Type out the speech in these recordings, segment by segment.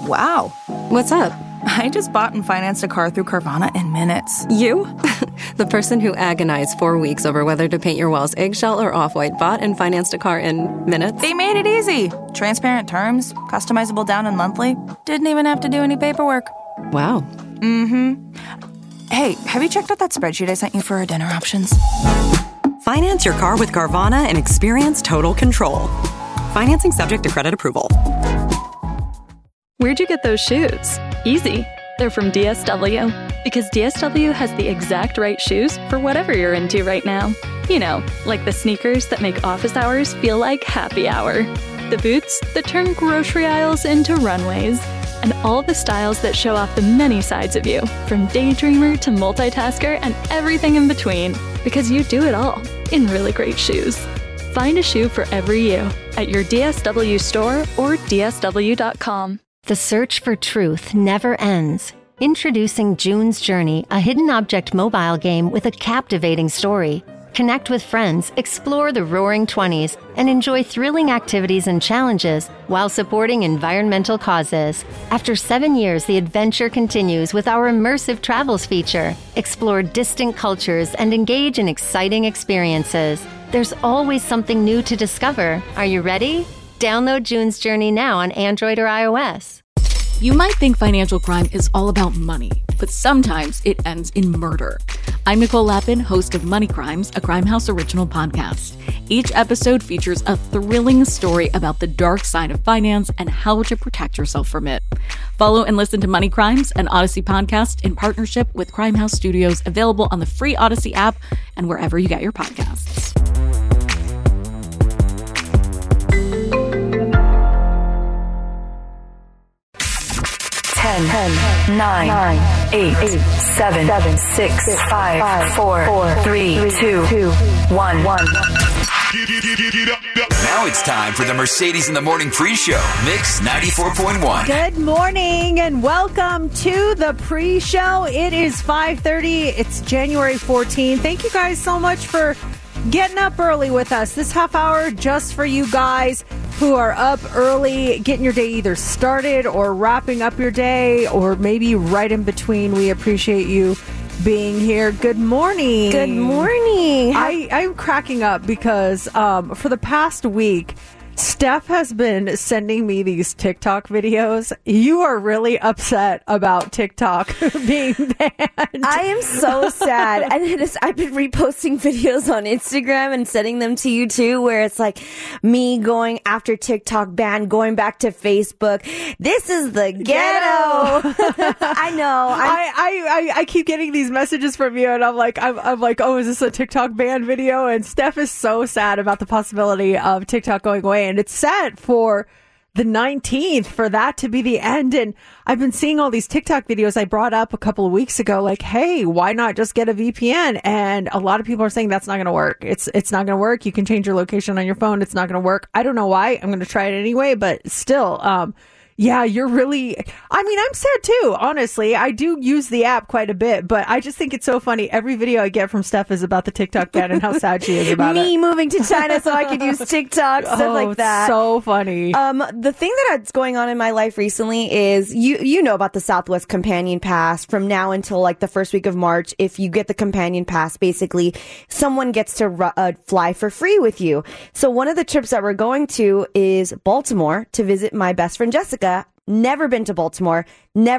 Wow. What's up? I just bought and financed a car through Carvana in minutes. You? The person who agonized 4 weeks over whether to paint your walls eggshell or off-white bought and financed a car in minutes? They made it easy. Transparent terms, customizable down and monthly. Didn't even have to do any paperwork. Wow. Mm-hmm. Hey, have you checked out that spreadsheet I sent you for our dinner options? Finance your car with Carvana and experience total control. Financing subject to credit approval. Where'd you get those shoes? Easy. They're from DSW. Because DSW has the exact right shoes for whatever you're into right now. You know, like the sneakers that make office hours feel like happy hour. The boots that turn grocery aisles into runways. And all the styles that show off the many sides of you, from daydreamer to multitasker and everything in between. Because you do it all in really great shoes. Find a shoe for every you at your DSW store or DSW.com. The search for truth never ends. Introducing June's Journey, a hidden object mobile game with a captivating story. Connect with friends, explore the Roaring 20s, and enjoy thrilling activities and challenges while supporting environmental causes. After 7 years, the adventure continues with our immersive travels feature. Explore distant cultures and engage in exciting experiences. There's always something new to discover. Are you ready? Download June's Journey now on Android or iOS. You might think financial crime is all about money, but sometimes it ends in murder. I'm Nicole Lappin, host of Money Crimes, a Crimehouse original podcast. Each episode features a thrilling story about the dark side of finance and how to protect yourself from it. Follow and listen to Money Crimes, an Odyssey podcast in partnership with Crimehouse Studios, available on the free Odyssey app and wherever you get your podcasts. 10, 9, 8, 7, 6, 5, 4, 3, 2, 1. Now it's time for the Mercedes in the Morning pre-show. Mix 94.1. Good morning and welcome to the pre-show. It is 5:30. It's January 14th. Thank you guys so much for getting up early with us. This half hour just for you guys who are up early, getting your day either started or wrapping up your day or maybe right in between. We appreciate you being here. Good morning. Good morning. I'm cracking up because for the past week, Steph has been sending me these TikTok videos. You are really upset about TikTok being banned. I am so sad. And I've been reposting videos on Instagram and sending them to you too, where it's like me going after TikTok ban, going back to Facebook. This is the ghetto. I know. I keep getting these messages from you, and I'm like, oh, is this a TikTok ban video? And Steph is so sad about the possibility of TikTok going away. And it's set for the 19th for that to be the end. And I've been seeing all these TikTok videos I brought up a couple of weeks ago, like, hey, why not just get a VPN? And a lot of people are saying that's not going to work. It's not going to work. You can change your location on your phone. It's not going to work. I don't know why. I'm going to try it anyway, but still, yeah, you're really, I mean, I'm sad too, honestly. I do use the app quite a bit, but I just think it's so funny. Every video I get from Steph is about the TikTok ban and how sad she is about Me moving to China so I could use TikTok, stuff like that. So funny. The thing that's going on in my life recently is, you know about the Southwest Companion Pass. From now until like the first week of March, if you get the Companion Pass, basically someone gets to fly for free with you. So one of the trips that we're going to is Baltimore to visit my best friend Jessica. Never been to Baltimore,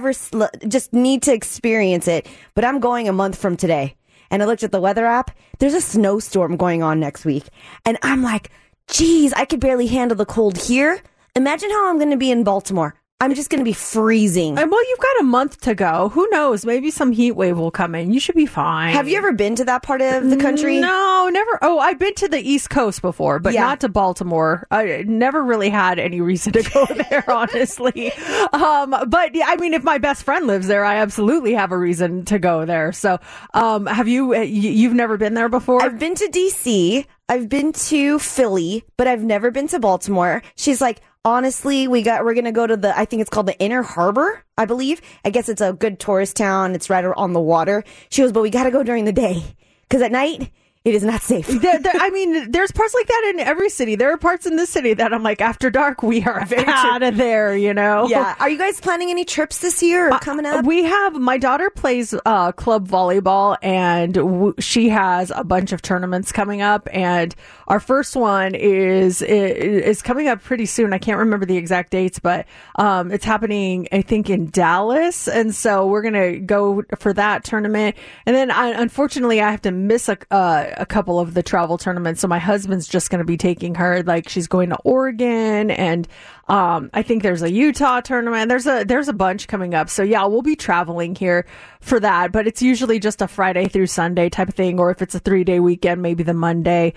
just need to experience it. But I'm going a month from today. And I looked at the weather app. There's a snowstorm going on next week. And I'm like, geez, I could barely handle the cold here. Imagine how I'm going to be in Baltimore. I'm just going to be freezing. And well, you've got a month to go. Who knows? Maybe some heat wave will come in. You should be fine. Have you ever been to that part of the country? No, never. Oh, I've been to the East Coast before, but not to Baltimore. I never really had any reason to go there, honestly. But yeah, I mean, if my best friend lives there, I absolutely have a reason to go there. So, have you've never been there before? I've been to DC. I've been to Philly, but I've never been to Baltimore. She's like, honestly, we're going to go to I think it's called the Inner Harbor, I believe. I guess it's a good tourist town. It's right on the water. She goes, but we got to go during the day. Because at night, It is not safe. I mean, there's parts like that in every city. There are parts in this city that I'm like, after dark, we are out of there, you know? Yeah. Are you guys planning any trips this year or coming up? We have, my daughter plays club volleyball, and she has a bunch of tournaments coming up, and our first one is coming up pretty soon. I can't remember the exact dates, but it's happening, I think, in Dallas, and so we're going to go for that tournament. And then, unfortunately, I have to miss a couple of the travel tournaments, so my husband's just going to be taking her. Like, she's going to Oregon, and I think there's a Utah tournament. There's a bunch coming up. So yeah, we'll be traveling here for that, but it's usually just a Friday through Sunday type of thing, or if it's a 3-day weekend, maybe the Monday.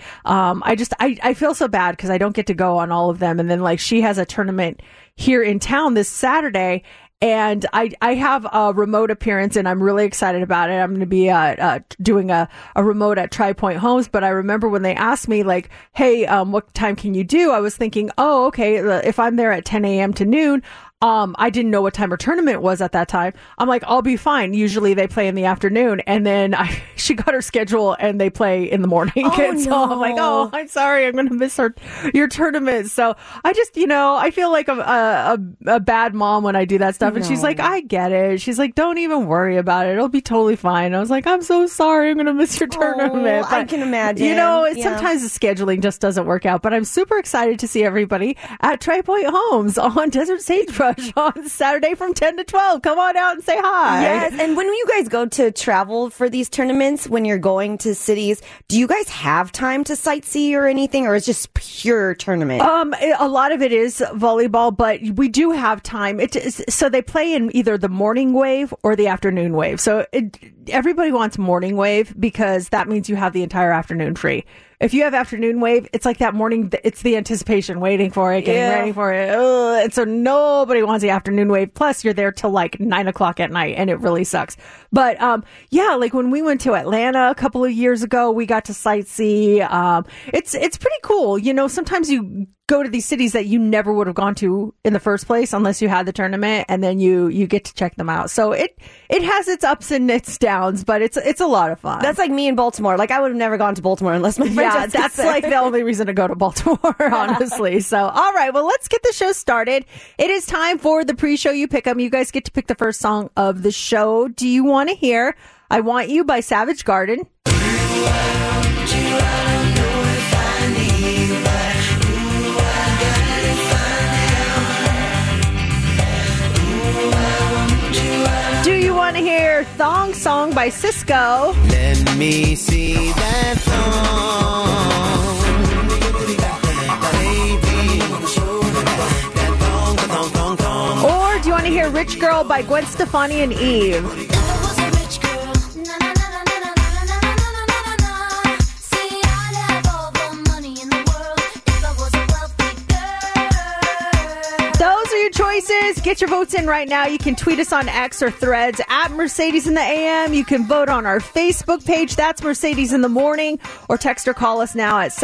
I feel so bad because I don't get to go on all of them. And then, like, she has a tournament here in town this Saturday, and I have a remote appearance, and I'm really excited about it. I'm going to be doing a remote at Tri-Point Homes. But I remember when they asked me, like, hey, what time can you do? I was thinking, oh, okay, if I'm there at 10 a.m. to noon, I didn't know what time her tournament was at that time. I'm like, I'll be fine. Usually they play in the afternoon. And then she got her schedule and they play in the morning. Oh, and so I'm like, oh, I'm sorry. I'm going to miss your tournament. So I just, I feel like a bad mom when I do that stuff. And she's like, I get it. She's like, don't even worry about it. It'll be totally fine. I was like, I'm so sorry. I'm going to miss your tournament. But, I can imagine. Sometimes the scheduling just doesn't work out. But I'm super excited to see everybody at Tri-Point Homes on Desert Sagebrush on Saturday from 10 to 12. Come on out and say hi. Yes, and when you guys go to travel for these tournaments, when you're going to cities, do you guys have time to sightsee or anything, or is it just pure tournament? A lot of it is volleyball, but we do have time. So they play in either the morning wave or the afternoon wave. So everybody wants morning wave because that means you have the entire afternoon free. If you have afternoon wave, it's like that morning, it's the anticipation, waiting for it, getting ready for it. Ugh. And so nobody wants the afternoon wave. Plus, you're there till like 9 o'clock at night, and it really sucks. But like when we went to Atlanta a couple of years ago, we got to sightsee. It's pretty cool. Sometimes you go to these cities that you never would have gone to in the first place unless you had the tournament, and then you get to check them out. So it has its ups and its downs, but it's a lot of fun. That's like me in Baltimore. Like, I would have never gone to Baltimore unless my friend just that's like the only reason to go to Baltimore, honestly. So, all right, well, let's get the show started. It is time for the pre-show You Pick 'em. You guys get to pick the first song of the show. Do you want to hear I Want You by Savage Garden? Do you want to hear Thong Song by Cisco? Let me see that thong. Or do you want to hear Rich Girl by Gwen Stefani and Eve? Choices. Get your votes in right now. You can tweet us on X or Threads at Mercedes in the AM. You can vote on our Facebook page. That's Mercedes in the Morning. Or text or call us now at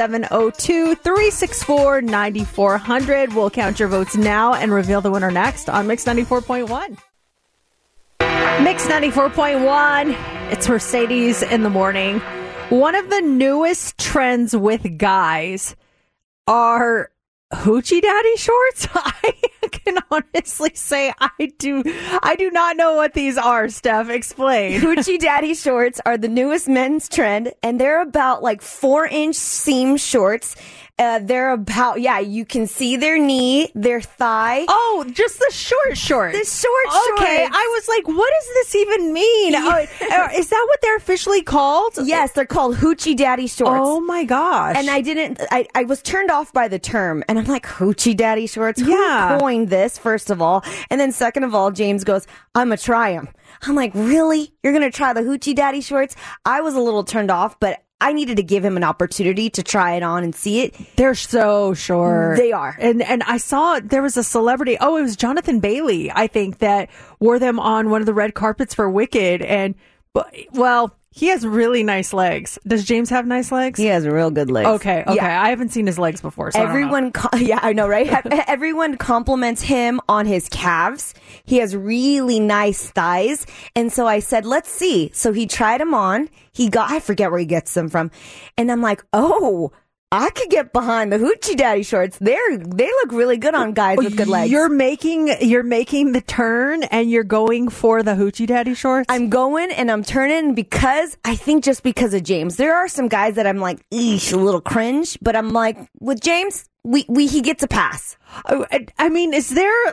702-364-9400. We'll count your votes now and reveal the winner next on Mix 94.1. Mix 94.1. It's Mercedes in the Morning. One of the newest trends with guys are Hoochie Daddy shorts. I can honestly say I do not know what these are. Steph, explain. Hoochie Daddy shorts are the newest men's trend, and they're about like 4-inch seam shorts. They're about, you can see their knee, their thigh. Oh, just the short shorts. The short shorts. Okay, I was like, what does this even mean? Is that what they're officially called? Yes, they're called Hoochie Daddy shorts. Oh my gosh. And I was turned off by the term, and I'm like, Hoochie Daddy shorts? Who coined this, first of all? And then second of all, James goes, I'm going to try them. I'm like, really? You're going to try the Hoochie Daddy shorts? I was a little turned off, but I needed to give him an opportunity to try it on and see it. They're so short. They are. And I saw there was a celebrity. Oh, it was Jonathan Bailey, I think, that wore them on one of the red carpets for Wicked. And, well, He has really nice legs. Does James have nice legs? He has real good legs. Okay. Yeah. I haven't seen his legs before, so everyone, I know, right? Everyone compliments him on his calves. He has really nice thighs. And so I said, let's see. So he tried them on. I forget where he gets them from. And I'm like, oh, I could get behind the Hoochie Daddy shorts. They look really good on guys with good legs. You're making the turn and you're going for the Hoochie Daddy shorts? I'm going and I'm turning because I think just because of James. There are some guys that I'm like, eesh, a little cringe, but I'm like, with James, he gets a pass. I mean, is there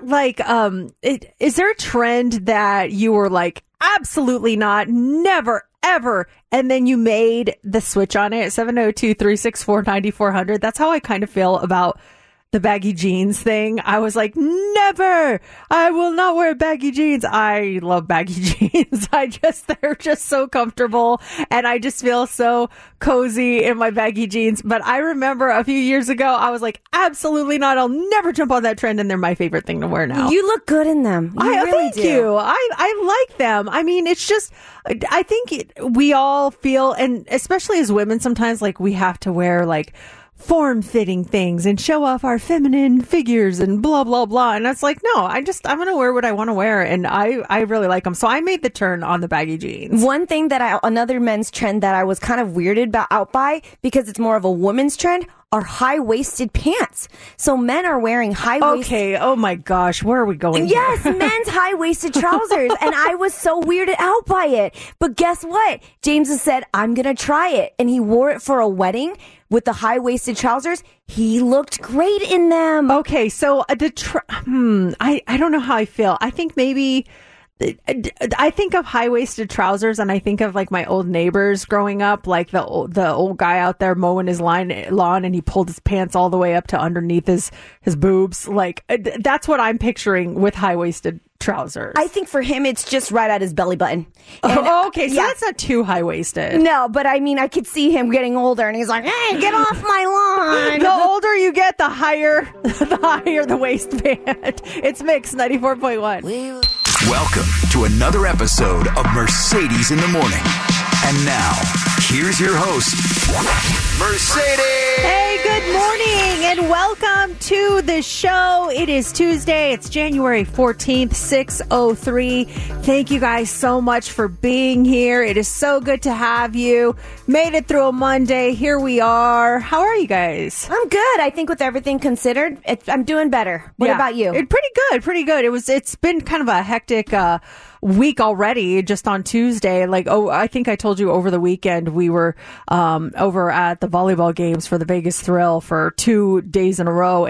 is there a trend that you were like, absolutely not, never, ever, and then you made the switch on it? 702-364-9400. That's how I kind of feel about the baggy jeans thing. I was like, never, I will not wear baggy jeans. I love baggy jeans. They're just so comfortable and I just feel so cozy in my baggy jeans. But I remember a few years ago, I was like, absolutely not. I'll never jump on that trend. And they're my favorite thing to wear now. You look good in them. Thank you. I like them. I mean, it's just, I think we all feel, and especially as women, sometimes like we have to wear like form-fitting things and show off our feminine figures and blah, blah, blah. And it's like, no, I'm going to wear what I want to wear. And I really like them. So I made the turn on the baggy jeans. One thing another men's trend that I was kind of weirded out by, because it's more of a woman's trend, are high-waisted pants. So men are wearing high-waisted... Okay, oh my gosh, where are we going Yes, here? men's high-waisted trousers. And I was so weirded out by it. But guess what? James has said, I'm going to try it. And he wore it for a wedding with the high-waisted trousers. He looked great in them. Okay, so I don't know how I feel. I think maybe... I think of high-waisted trousers and I think of like my old neighbors growing up, like the old guy out there mowing his lawn and he pulled his pants all the way up to underneath his boobs. Like that's what I'm picturing with high-waisted trousers. I think for him, it's just right at his belly button. Okay, so that's not too high-waisted. No, but I mean, I could see him getting older and he's like, hey, get off my lawn. The older you get, the higher the waistband. It's Mix 94.1. Welcome to another episode of Mercedes in the Morning. And now, here's your host, Mercedes! Hey, good morning and welcome to the show. It is Tuesday. It's January 14th, 6:03. Thank you guys so much for being here. It is so good to have you. Made it through a Monday. Here we are. How are you guys? I'm good. I think with everything considered, I'm doing better. What about you? Pretty good. It's been kind of a hectic week already, just on Tuesday. Like, I think I told you over the weekend we were over at the volleyball games for the Vegas Thrill for 2 days in a row,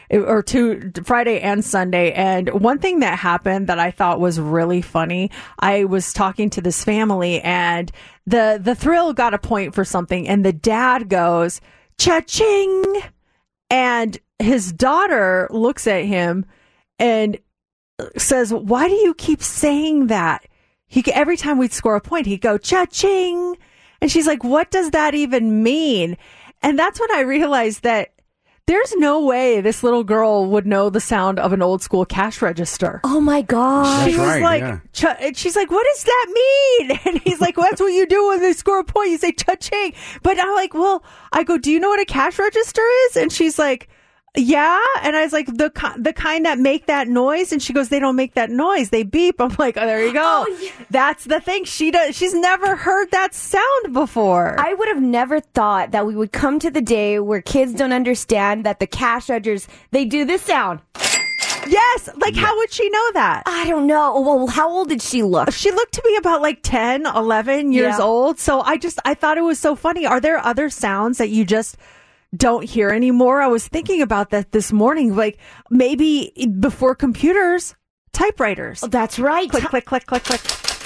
Friday and Sunday. And one thing that happened that I thought was really funny, I was talking to this family and the Thrill got a point for something and the dad goes, cha-ching! And his daughter looks at him and says, why do you keep saying that? Every time we'd score a point, he'd go, cha-ching. And she's like, what does that even mean? And that's when I realized that there's no way this little girl would know the sound of an old school cash register. Oh my gosh. She was like, she's like, what does that mean? And he's like, well, that's what you do when they score a point. You say cha-ching. But I'm like, I go, do you know what a cash register is? And she's like, yeah. And I was like, the kind that make that noise. And she goes, they don't make that noise. They beep. I'm like, oh, there you go. Oh, yeah. That's the thing. She's never heard that sound before. I would have never thought that we would come to the day where kids don't understand that the cash registers, they do this sound. Yes. Like, how would she know that? I don't know. Well, how old did she look? She looked to be about like 10, 11 years old. So I thought it was so funny. Are there other sounds that you just don't hear anymore? I was thinking about that this morning. Like maybe before computers, typewriters. Oh, that's right. Click, click, click, click, click.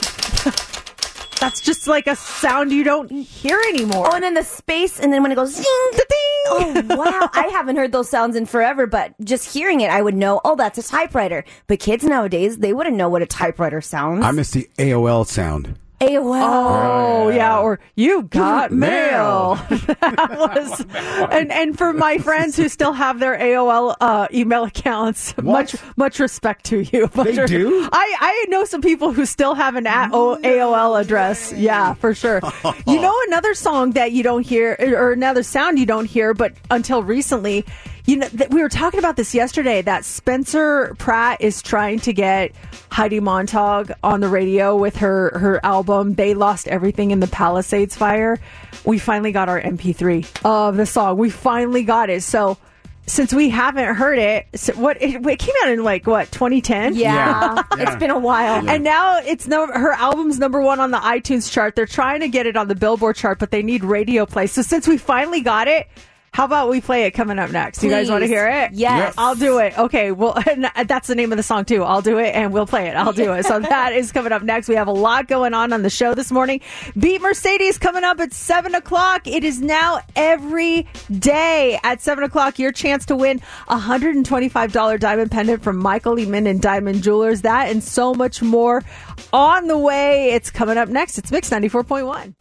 That's just like a sound you don't hear anymore. Oh, and then the space, and then when it goes ding, ding. Oh, wow. I haven't heard those sounds in forever, but just hearing it, I would know, oh, that's a typewriter. But kids nowadays, they wouldn't know what a typewriter sounds. I miss the AOL sound. AOL. Oh, yeah. Or you got mail. That was, and for my friends who still have their AOL email accounts, much respect to you. They do? I know some people who still have an AOL address. Yeah, for sure. You know, another song that you don't hear, or another sound you don't hear, but until recently, you know, we were talking about this yesterday, that Spencer Pratt is trying to get Heidi Montag on the radio with her album, They Lost Everything in the Palisades Fire. We finally got our MP3 of the song. We finally got it. So since we haven't heard it, it came out in 2010? Yeah. It's been a while. Yeah. And now her album's number 1 on the iTunes chart. They're trying to get it on the Billboard chart, but they need radio play. So since we finally got it, how about we play it coming up next? Please. You guys want to hear it? Yes. I'll do it. Okay, well, and that's the name of the song, too. I'll do it, and we'll play it. I'll do it. So that is coming up next. We have a lot going on the show this morning. Beat Mercedes coming up at 7 o'clock. It is now every day at 7 o'clock. Your chance to win a $125 diamond pendant from Michael Lehman and Diamond Jewelers. That and so much more on the way. It's coming up next. It's Mix 94.1.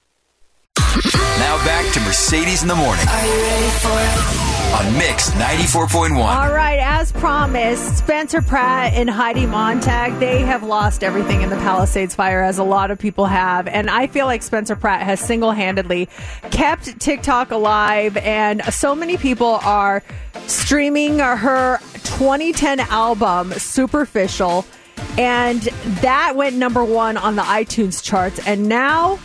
Now back to Mercedes in the Morning. Are you ready for it? On Mix 94.1. All right, as promised, Spencer Pratt and Heidi Montag, they have lost everything in the Palisades Fire, as a lot of people have. And I feel like Spencer Pratt has single-handedly kept TikTok alive, and so many people are streaming her 2010 album, Superficial, and that went number 1 on the iTunes charts. And now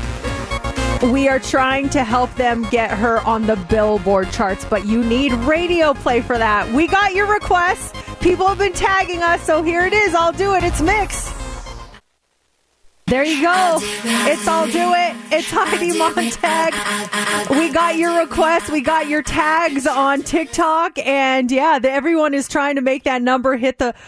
we are trying to help them get her on the Billboard charts, but you need radio play for that. We got your requests. People have been tagging us, so here it is. I'll do it. It's Mix. There you go. It's I'll do it. It's Heidi Montag. We got your requests. We got your tags on TikTok. And yeah, everyone is trying to make that number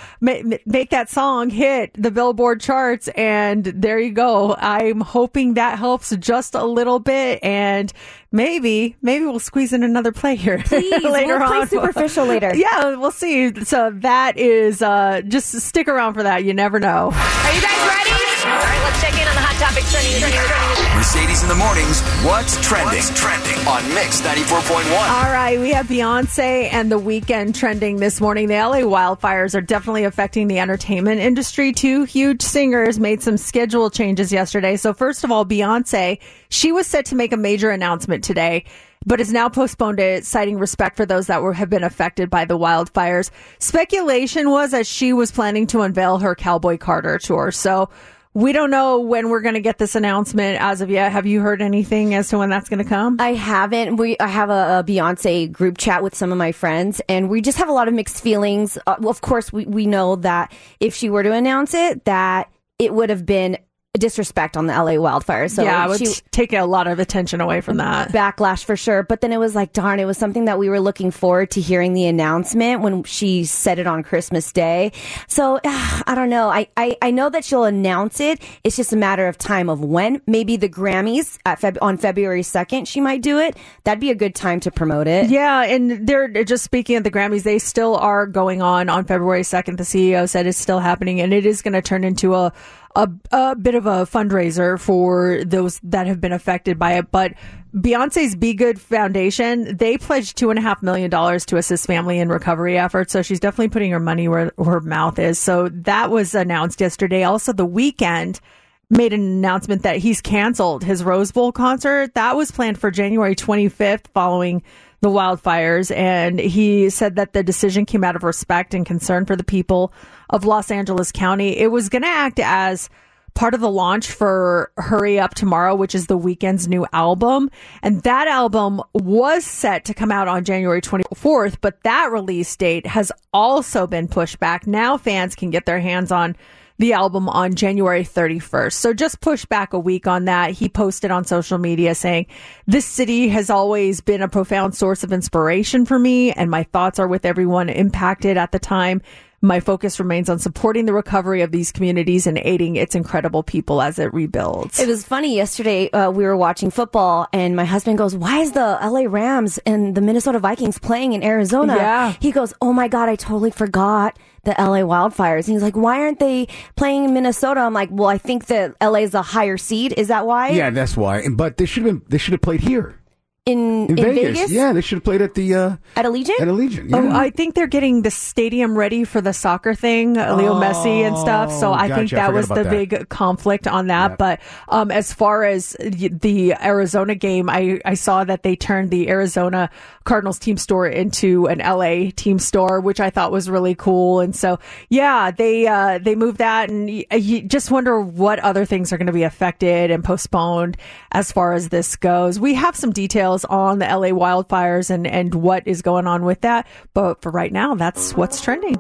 make that song hit the Billboard charts. And there you go. I'm hoping that helps just a little bit. And maybe we'll squeeze in another play here. Please, later we'll play on. Superficial later. Yeah, we'll see. So that is, just stick around for that. You never know. Are you guys ready? All right, let's check in on the hot topics trending. Mercedes in the Mornings, What's Trending? On Mix 94.1. All right, we have Beyonce and The Weeknd trending this morning. The LA wildfires are definitely affecting the entertainment industry. 2 huge singers made some schedule changes yesterday. So first of all, Beyonce, she was set to make a major announcement today, but is now postponed it, citing respect for those that have been affected by the wildfires. Speculation was that she was planning to unveil her Cowboy Carter tour. So we don't know when we're going to get this announcement as of yet. Have you heard anything as to when that's going to come? I haven't. I have a Beyonce group chat with some of my friends, and we just have a lot of mixed feelings. Well, of course, we know that if she were to announce it, that it would have been disrespect on the LA wildfires. So yeah, it would take a lot of attention away from that. Backlash for sure. But then it was like, darn, it was something that we were looking forward to hearing the announcement when she said it on Christmas Day. So I don't know. I know that she'll announce it. It's just a matter of time of when. Maybe the Grammys on February 2nd, she might do it. That'd be a good time to promote it. Yeah, and they're just speaking of the Grammys, they still are going on February 2nd. The CEO said it's still happening, and it is going to turn into a bit of a fundraiser for those that have been affected by it. But Beyonce's Be Good Foundation, they pledged $2.5 million to assist family in recovery efforts. So she's definitely putting her money where her mouth is. So that was announced yesterday. Also, The Weeknd made an announcement that he's canceled his Rose Bowl concert. That was planned for January 25th following the wildfires, and he said that the decision came out of respect and concern for the people of Los Angeles County. It was going to act as part of the launch for Hurry Up Tomorrow, which is The Weeknd's new album, and that album was set to come out on January 24th, but that release date has also been pushed back. Now fans can get their hands on the album on January 31st. So just push back a week on that. He posted on social media saying, "This city has always been a profound source of inspiration for me, and my thoughts are with everyone impacted at the time. My focus remains on supporting the recovery of these communities and aiding its incredible people as it rebuilds. It was funny yesterday. We were watching football, and my husband goes, "Why is the LA Rams and the Minnesota Vikings playing in Arizona?" Yeah. He goes, "Oh my God, I totally forgot the LA Wildfires." And he's like, "Why aren't they playing in Minnesota?" I'm like, "Well, I think that LA is a higher seed. Is that why?" Yeah, that's why. But they should have played here. In Vegas? Yeah, they should have played at the at Allegiant. At Allegiant, yeah. Oh, I think they're getting the stadium ready for the soccer thing, Leo Messi and stuff. So I think that was the big conflict on that. Yep. But as far as the Arizona game, I saw that they turned the Arizona Cardinals team store into an LA team store, which I thought was really cool. And so, yeah, they moved that, and you just wonder what other things are going to be affected and postponed as far as this goes. We have some details on the LA wildfires and what is going on with that. But for right now, that's what's trending.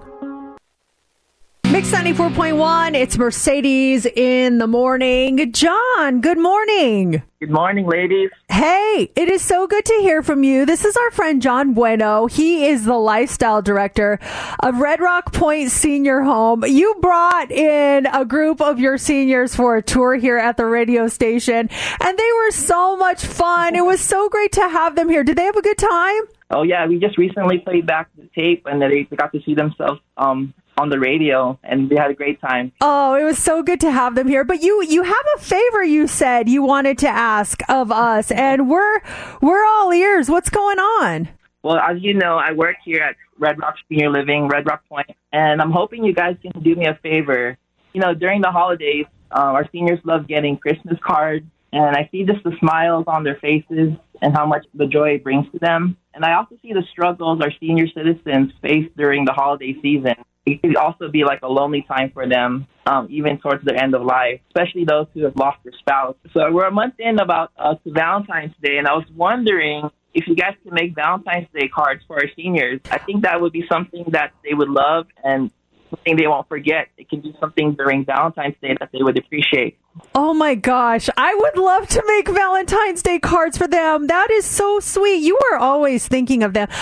Mix 94.1, it's Mercedes in the morning. John, good morning. Good morning, ladies. Hey, it is so good to hear from you. This is our friend John Bueno. He is the lifestyle director of Red Rock Point Senior Home. You brought in a group of your seniors for a tour here at the radio station, and they were so much fun. It was so great to have them here. Did they have a good time? Oh, yeah. We just recently played back the tape, and they got to see themselves on the radio, and we had a great time. Oh, it was so good to have them here. But you have a favor you said you wanted to ask of us, and we're all ears. What's going on? Well, as you know, I work here at Red Rock Senior Living, Red Rock Point, and I'm hoping you guys can do me a favor. You know, during the holidays, our seniors love getting Christmas cards, and I see just the smiles on their faces and how much the joy it brings to them. And I also see the struggles our senior citizens face during the holiday season. It could also be like a lonely time for them, even towards the end of life, especially those who have lost their spouse. So we're a month in to Valentine's Day, and I was wondering if you guys could make Valentine's Day cards for our seniors. I think that would be something that they would love and something they won't forget. It can be something during Valentine's Day that they would appreciate. Oh my gosh, I would love to make Valentine's Day cards for them. That is so sweet. You are always thinking of them.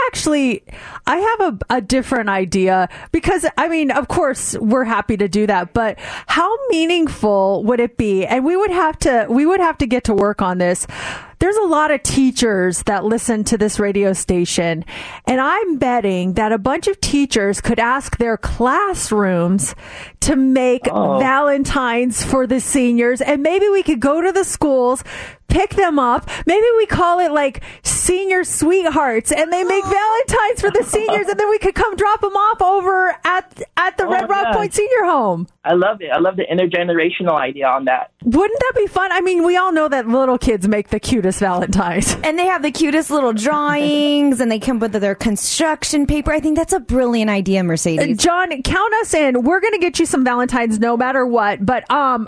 I have a different idea because, I mean, of course, we're happy to do that, but how meaningful would it be? And we would have to get to work on this. There's a lot of teachers that listen to this radio station, and I'm betting that a bunch of teachers could ask their classrooms to make Valentines for the seniors, and maybe we could go to the schools, pick them up. Maybe we call it like Senior Sweethearts, and they make Valentines for the seniors, and then we could come drop them off over at the Red Rock Point Senior Home. I love it. I love the intergenerational idea on that. Wouldn't that be fun? I mean, we all know that little kids make the cutest Valentines. And they have the cutest little drawings, and they come with their construction paper. I think that's a brilliant idea, Mercedes. John, count us in. We're going to get you some Valentines no matter what. But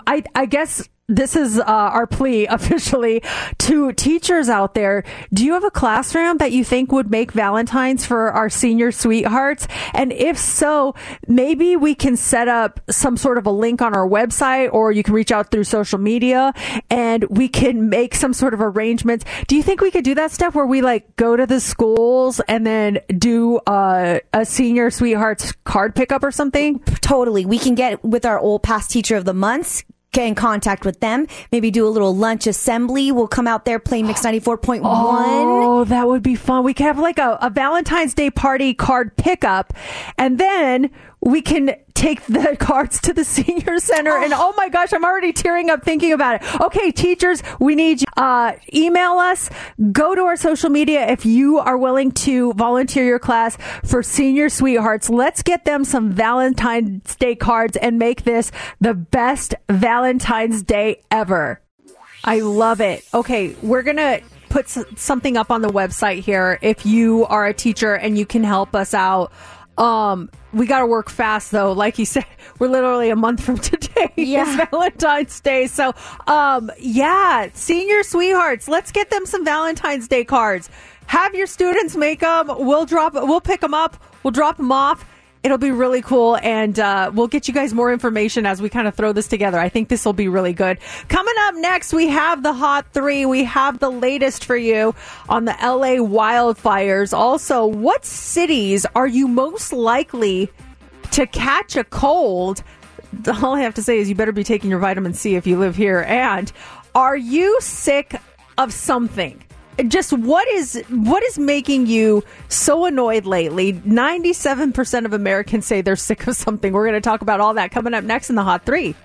I guess this is our plea officially to teachers out there. Do you have a classroom that you think would make Valentines for our senior sweethearts? And if so, maybe we can set up some sort of a link on our website, or you can reach out through social media and we can make some sort of arrangements. Do you think we could do that stuff where we like go to the schools and then do a senior sweethearts card pickup or something? Totally. We can get with our old past teacher of the months, get in contact with them, maybe do a little lunch assembly. We'll come out there, play Mix 94.1. Oh, that would be fun. We could have like a Valentine's Day party card pickup, and then we can take the cards to the senior center. And oh my gosh, I'm already tearing up thinking about it. Okay, teachers, we need you. Email us. Go to our social media if you are willing to volunteer your class for Senior Sweethearts. Let's get them some Valentine's Day cards and make this the best Valentine's Day ever. I love it. Okay, we're going to put something up on the website here if you are a teacher and you can help us out. We got to work fast though. Like you said, we're literally a month from today. It's Valentine's Day. So, Senior Sweethearts, let's get them some Valentine's Day cards. Have your students make them. We'll pick them up. We'll drop them off. It'll be really cool, and we'll get you guys more information as we kind of throw this together. I think this will be really good. Coming up next, we have the Hot 3. We have the latest for you on the LA wildfires. Also, what cities are you most likely to catch a cold, all I have to say is you better be taking your vitamin C if you live here. And are you sick of something? Just what is making you so annoyed lately? 97% of Americans say they're sick of something. We're going to talk about all that coming up next in the Hot 3.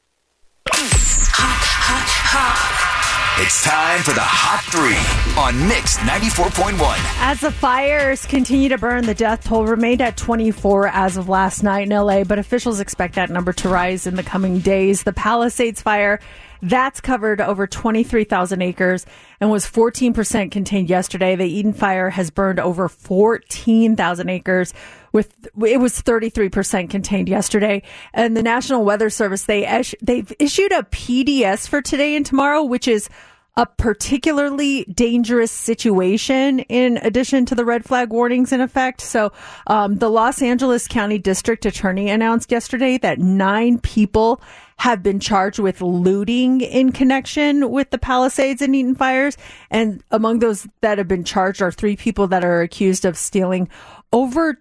It's time for the Hot 3 on Mix 94.1. As the fires continue to burn, the death toll remained at 24 as of last night in LA, but officials expect that number to rise in the coming days. The Palisades fire, that's covered over 23,000 acres and was 14% contained yesterday. The Eden fire has burned over 14,000 acres. It was 33% contained yesterday. And the National Weather Service, they've issued a PDS for today and tomorrow, which is a particularly dangerous situation in addition to the red flag warnings in effect. So the Los Angeles County District Attorney announced yesterday that 9 people have been charged with looting in connection with the Palisades and Eden fires. And among those that have been charged are 3 people that are accused of stealing over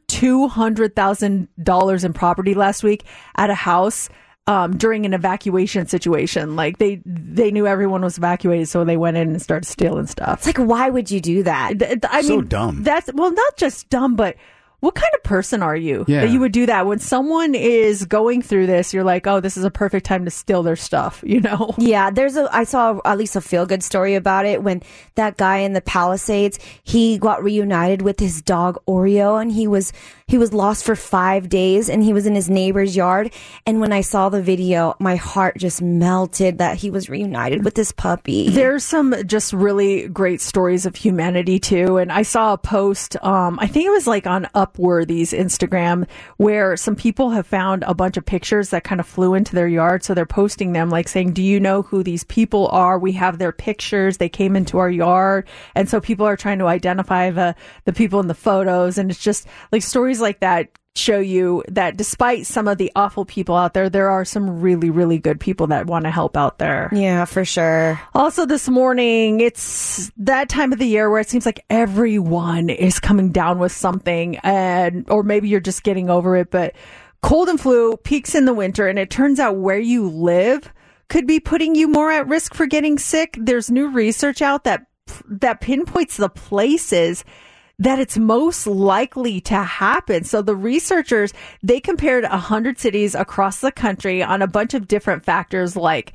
$200,000 in property last week at a house during an evacuation situation. Like they knew everyone was evacuated, so they went in and started stealing stuff. It's like, why would you do that? I mean, dumb. That's, well, not just dumb, but what kind of person are you that you would do that? When someone is going through this, you're like, oh, this is a perfect time to steal their stuff, you know? Yeah, I saw at least a feel-good story about it when that guy in the Palisades, he got reunited with his dog Oreo, and he was lost for 5 days, and he was in his neighbor's yard. And when I saw the video, my heart just melted that he was reunited with this puppy. There's some just really great stories of humanity too. And I saw a post, I think it was like on Upworthy's Instagram, where some people have found a bunch of pictures that kind of flew into their yard. So they're posting them like saying, do you know who these people are? We have their pictures. They came into our yard. And so people are trying to identify the people in the photos. And it's just like stories like that show you that despite some of the awful people out there, there are some really, really good people that want to help out there. Yeah, for sure. Also this morning, it's that time of the year where it seems like everyone is coming down with something, or maybe you're just getting over it, but cold and flu peaks in the winter, and it turns out where you live could be putting you more at risk for getting sick. There's new research out that pinpoints the places that it's most likely to happen. So the researchers, they compared 100 cities across the country on a bunch of different factors, like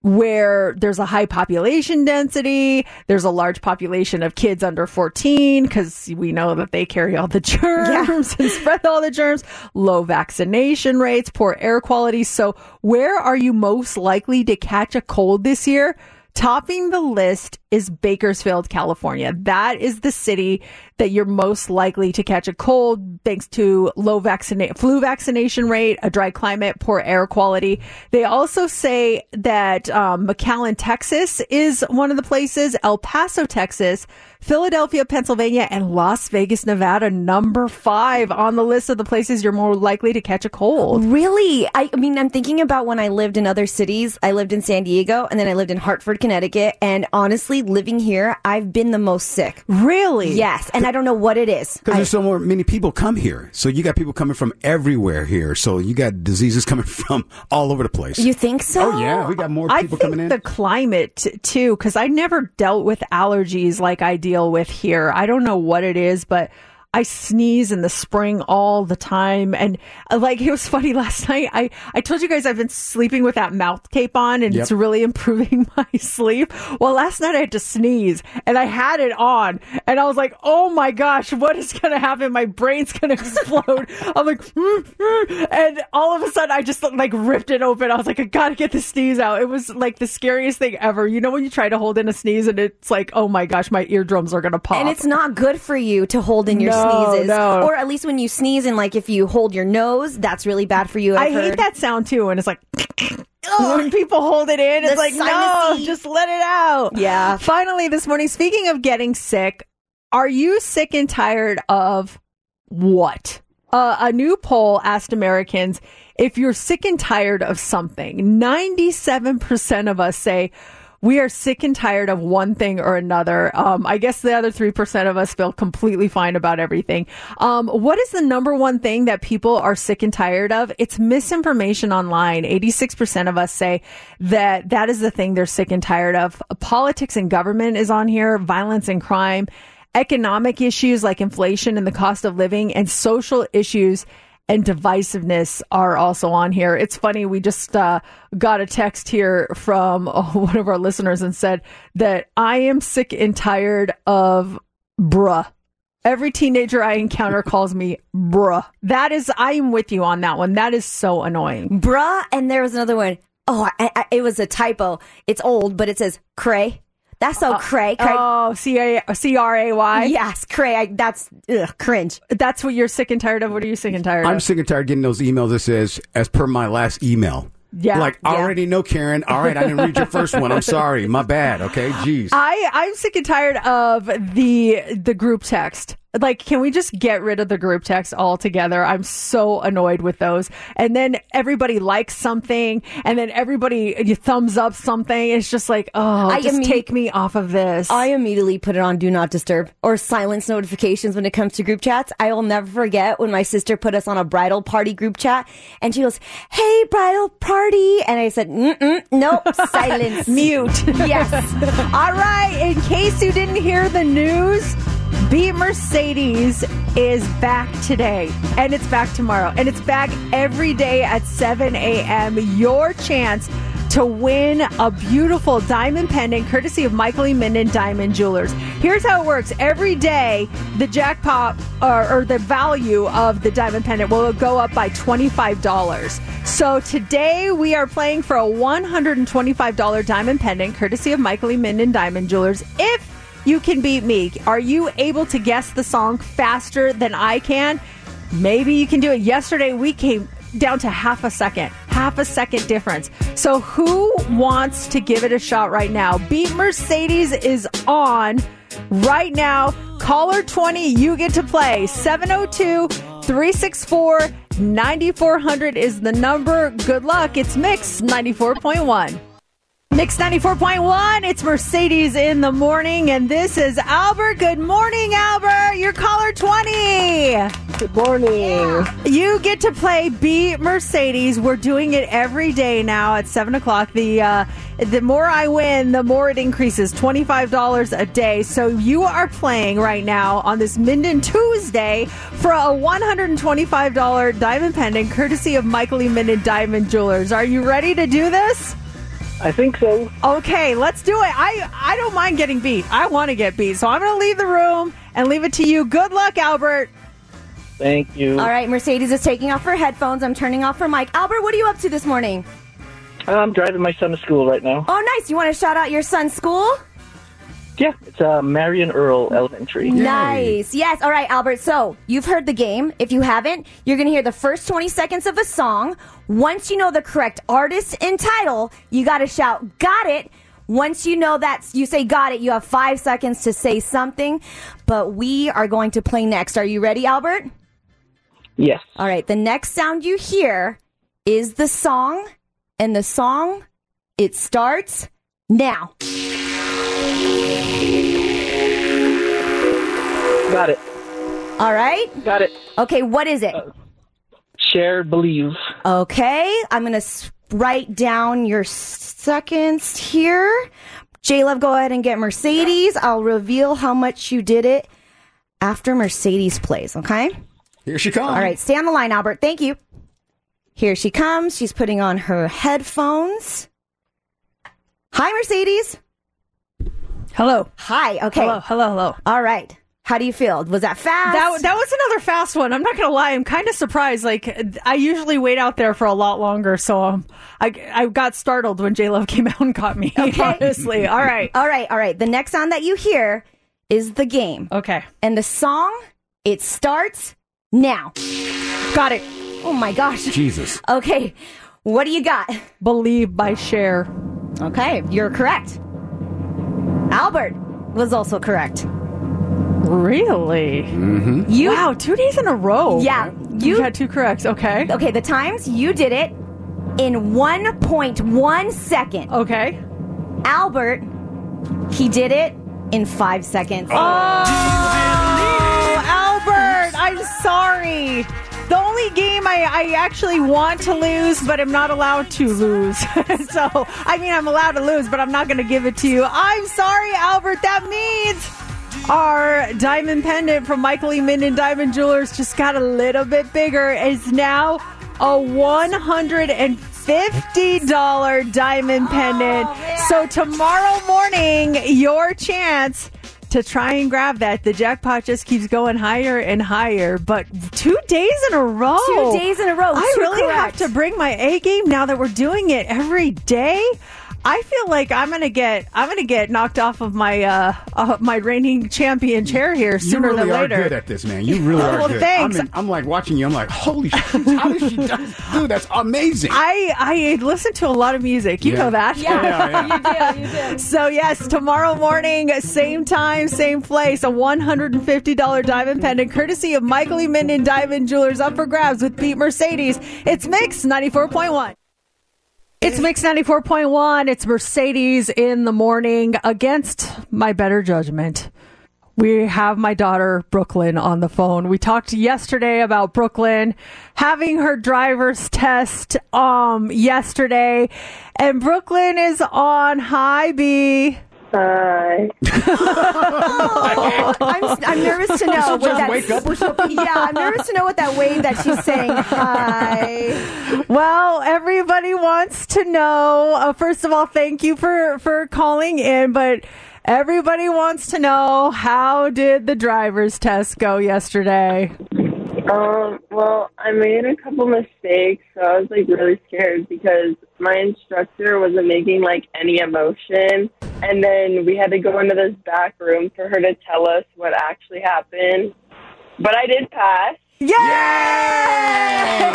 where there's a high population density, there's a large population of kids under 14, because we know that they carry all the germs and spread all the germs, low vaccination rates, poor air quality. So where are you most likely to catch a cold this year? Topping the list is Bakersfield, California. That is the city that you're most likely to catch a cold thanks to low flu vaccination rate, a dry climate, poor air quality. They also say that McAllen, Texas is one of the places, El Paso, Texas, Philadelphia, Pennsylvania, and Las Vegas, Nevada, number 5 on the list of the places you're more likely to catch a cold. Really? I mean, I'm thinking about when I lived in other cities. I lived in San Diego, and then I lived in Hartford, Connecticut. And honestly, living here, I've been the most sick. Really? Yes. And I don't know what it is. Because there's so many people come here. So you got people coming from everywhere here. So you got diseases coming from all over the place. You think so? Oh, yeah. We got more people coming in. I think the climate, too, because I never dealt with allergies like I deal with here. I don't know what it is, but I sneeze in the spring all the time. And like, it was funny last night. I told you guys I've been sleeping with that mouth tape on, and it's really improving my sleep. Well, last night I had to sneeze, and I had it on, and I was like, oh my gosh, what is going to happen? My brain's going to explode. I'm like, and all of a sudden I just like ripped it open. I was like, I got to get the sneeze out. It was like the scariest thing ever. You know, when you try to hold in a sneeze and it's like, oh my gosh, my eardrums are going to pop. And it's not good for you to hold in your sneezes. No. Or at least when you sneeze and like if you hold your nose, that's really bad for you. I hate that sound too. And it's like, when people hold it in, it's like, no, just let it out. Yeah. Finally, this morning, speaking of getting sick, are you sick and tired of what? A new poll asked Americans if you're sick and tired of something. 97% of us say We are sick and tired of one thing or another. I guess the other 3% of us feel completely fine about everything. What is the number one thing that people are sick and tired of? It's misinformation online. 86% of us say that is the thing they're sick and tired of. Politics and government is on here, violence and crime, economic issues like inflation and the cost of living, and social issues and divisiveness are also on here. It's funny, we just got a text here from one of our listeners and said that I am sick and tired of bruh. Every teenager I encounter calls me bruh. I am with you on that one. That is so annoying. Bruh, and there was another one. Oh, it was a typo. It's old, but it says cray. That's so cray. Oh, C-R-A-Y? Yes, cray. That's cringe. That's what you're sick and tired of? What are you sick and tired of? I'm sick and tired of getting those emails that says, as per my last email. Yeah. Like, I already know, Karen. All right, I didn't read your first one. I'm sorry. My bad. Okay, jeez. I'm sick and tired of the group text. Like, can we just get rid of the group text altogether? I'm so annoyed with those. And then everybody likes something, and then everybody thumbs up something. It's just like, take me off of this. I immediately put it on Do Not Disturb or silence notifications when it comes to group chats. I will never forget when my sister put us on a bridal party group chat, and she goes, "Hey, bridal party," and I said, "Nope, silence, mute." Yes. All right. In case you didn't hear the news, Beat Mercedes is back today, and it's back tomorrow, and it's back every day at 7 a.m. Your chance to win a beautiful diamond pendant courtesy of Michael E. Minden Diamond Jewelers. Here's how it works. Every day, the jackpot or the value of the diamond pendant will go up by $25. So today we are playing for a $125 diamond pendant courtesy of Michael E. Minden Diamond Jewelers. If you can beat me, are you able to guess the song faster than I can? Maybe you can do it. Yesterday we came down to half a second difference. So who wants to give it a shot right now? Beat Mercedes is on right now. Caller 20, you get to play. 702-364-9400 is the number. Good luck. It's Mix 94.1. Mix 94.1, it's Mercedes in the morning, and this is Albert. Good morning, Albert. You're caller 20. Good morning. Yeah. You get to play Beat Mercedes. We're doing it every day now at 7 o'clock. The more I win, the more it increases, $25 a day. So you are playing right now on this Minden Tuesday for a $125 diamond pendant courtesy of Michael E. Minden Diamond Jewelers. Are you ready to do this? I think so. Okay, let's do it. I don't mind getting beat. I want to get beat. So I'm going to leave the room and leave it to you. Good luck, Albert. Thank you. All right, Mercedes is taking off her headphones. I'm turning off her mic. Albert, what are you up to this morning? I'm driving my son to school right now. Oh, nice. You want to shout out your son's school? Yeah, it's Marion Earl Elementary. Nice. Yes. All right, Albert. So you've heard the game. If you haven't, you're going to hear the first 20 seconds of a song. Once you know the correct artist and title, you got to shout, "Got it." Once you know that, you say "got it," you have 5 seconds to say something. But we are going to play next. Are you ready, Albert? Yes. All right. The next sound you hear is the song. And the song, it starts now. Got it. All right. Got it. Okay, what is it? Share, Believe. Okay, I'm going to write down your seconds here. J-Love, go ahead and get Mercedes. I'll reveal how much you did it after Mercedes plays, okay? Here she comes. All right, stay on the line, Albert. Thank you. Here she comes. She's putting on her headphones. Hi, Mercedes. Hello. Hi. Okay. Hello. All right. How do you feel? Was that fast? That was another fast one. I'm not going to lie. I'm kind of surprised. Like, I usually wait out there for a lot longer. So I got startled when J-Love came out and caught me, honestly. All right. The next sound that you hear is the game. Okay. And the song, it starts now. Got it. Oh, my gosh. Jesus. Okay. What do you got? Believe by Cher. Okay. You're correct. Albert was also correct. Really? Mm-hmm. Wow, 2 days in a row. Yeah. You had 2 corrects. Okay. Okay, the times you did it in 1.1 second. Okay. Albert, he did it in 5 seconds. Oh, Albert, I'm sorry. The only game I actually want to lose, but I'm not allowed to lose. So, I mean, I'm allowed to lose, but I'm not going to give it to you. I'm sorry, Albert. That means our diamond pendant from Michael E. Minden Diamond Jewelers just got a little bit bigger. It's now a $150 diamond pendant. So tomorrow morning, your chance to try and grab that. The jackpot just keeps going higher and higher, but 2 days in a row. 2 days in a row. I really have to bring my A game now that we're doing it every day. I feel like I'm gonna get knocked off of my my reigning champion chair here sooner than later. You really are good at this, man. You really are good. Thanks. I'm like watching you. I'm like, holy shit! How does she do? Dude, that's amazing. I listen to a lot of music. You know that. Yeah. You do. So yes, tomorrow morning, same time, same place, a $150 diamond pendant, courtesy of Michael E. Minden Diamond Jewelers, up for grabs with Pete Mercedes. It's Mix 94.1. It's Mix 94.1. It's Mercedes in the morning against my better judgment. We have my daughter, Brooklyn, on the phone. We talked yesterday about Brooklyn having her driver's test yesterday. And Brooklyn is on. Hi, B. Hi. I'm nervous to know. Did she wake up or something? Yeah, I'm nervous to know what that wave that she's saying. Hi. Well, everybody wants to know. First of all, thank you for calling in, but everybody wants to know, how did the driver's test go yesterday? Well, I made a couple mistakes, so I was like really scared because my instructor wasn't making like any emotion, and then we had to go into this back room for her to tell us what actually happened. But I did pass. Yay!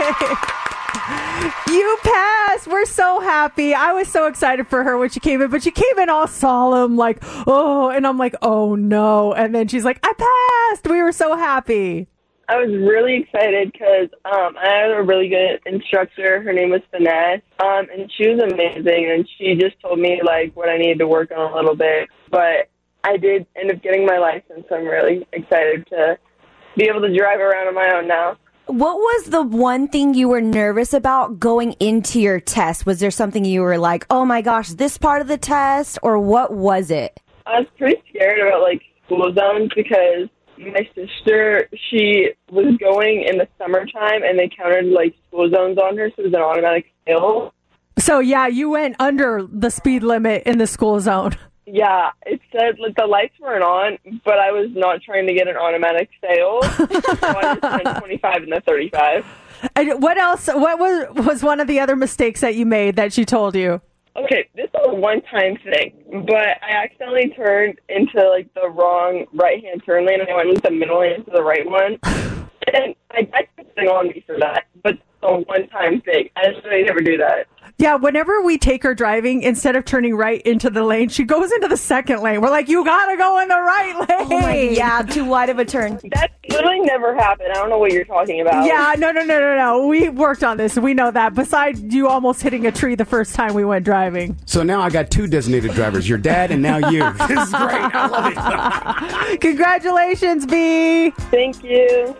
You passed. We're so happy. I was so excited for her when she came in, but she came in all solemn, like, oh, and I'm like, oh no. And then she's like, I passed. We were so happy. I was really excited because I had a really good instructor. Her name was Finesse, and she was amazing, and she just told me, like, what I needed to work on a little bit. But I did end up getting my license, so I'm really excited to be able to drive around on my own now. What was the one thing you were nervous about going into your test? Was there something you were like, oh my gosh, this part of the test, or what was it? I was pretty scared about, like, school zones because my sister, she was going in the summertime, and they counted, like, school zones on her, so it was an automatic fail. So, yeah, you went under the speed limit in the school zone. Yeah, it said, like, the lights weren't on, but I was not trying to get an automatic fail, so I just went 25 and the 35. And what else? What was one of the other mistakes that you made that she told you? Okay, this was a one-time thing, but I accidentally turned into, like, the wrong right-hand turn lane, and I went with the middle lane to the right one. And I got something on me for that, but it's a one-time thing. I just really never do that. Yeah, whenever we take her driving, instead of turning right into the lane, she goes into the second lane. We're like, you gotta go in the right lane. Oh my, yeah, too wide of a turn. That literally never happened. I don't know what you're talking about. Yeah, no. We worked on this. We know that. Besides you almost hitting a tree the first time we went driving. So now I got 2 designated drivers, your dad and now you. This is great. I love it. Congratulations, B. Thank you.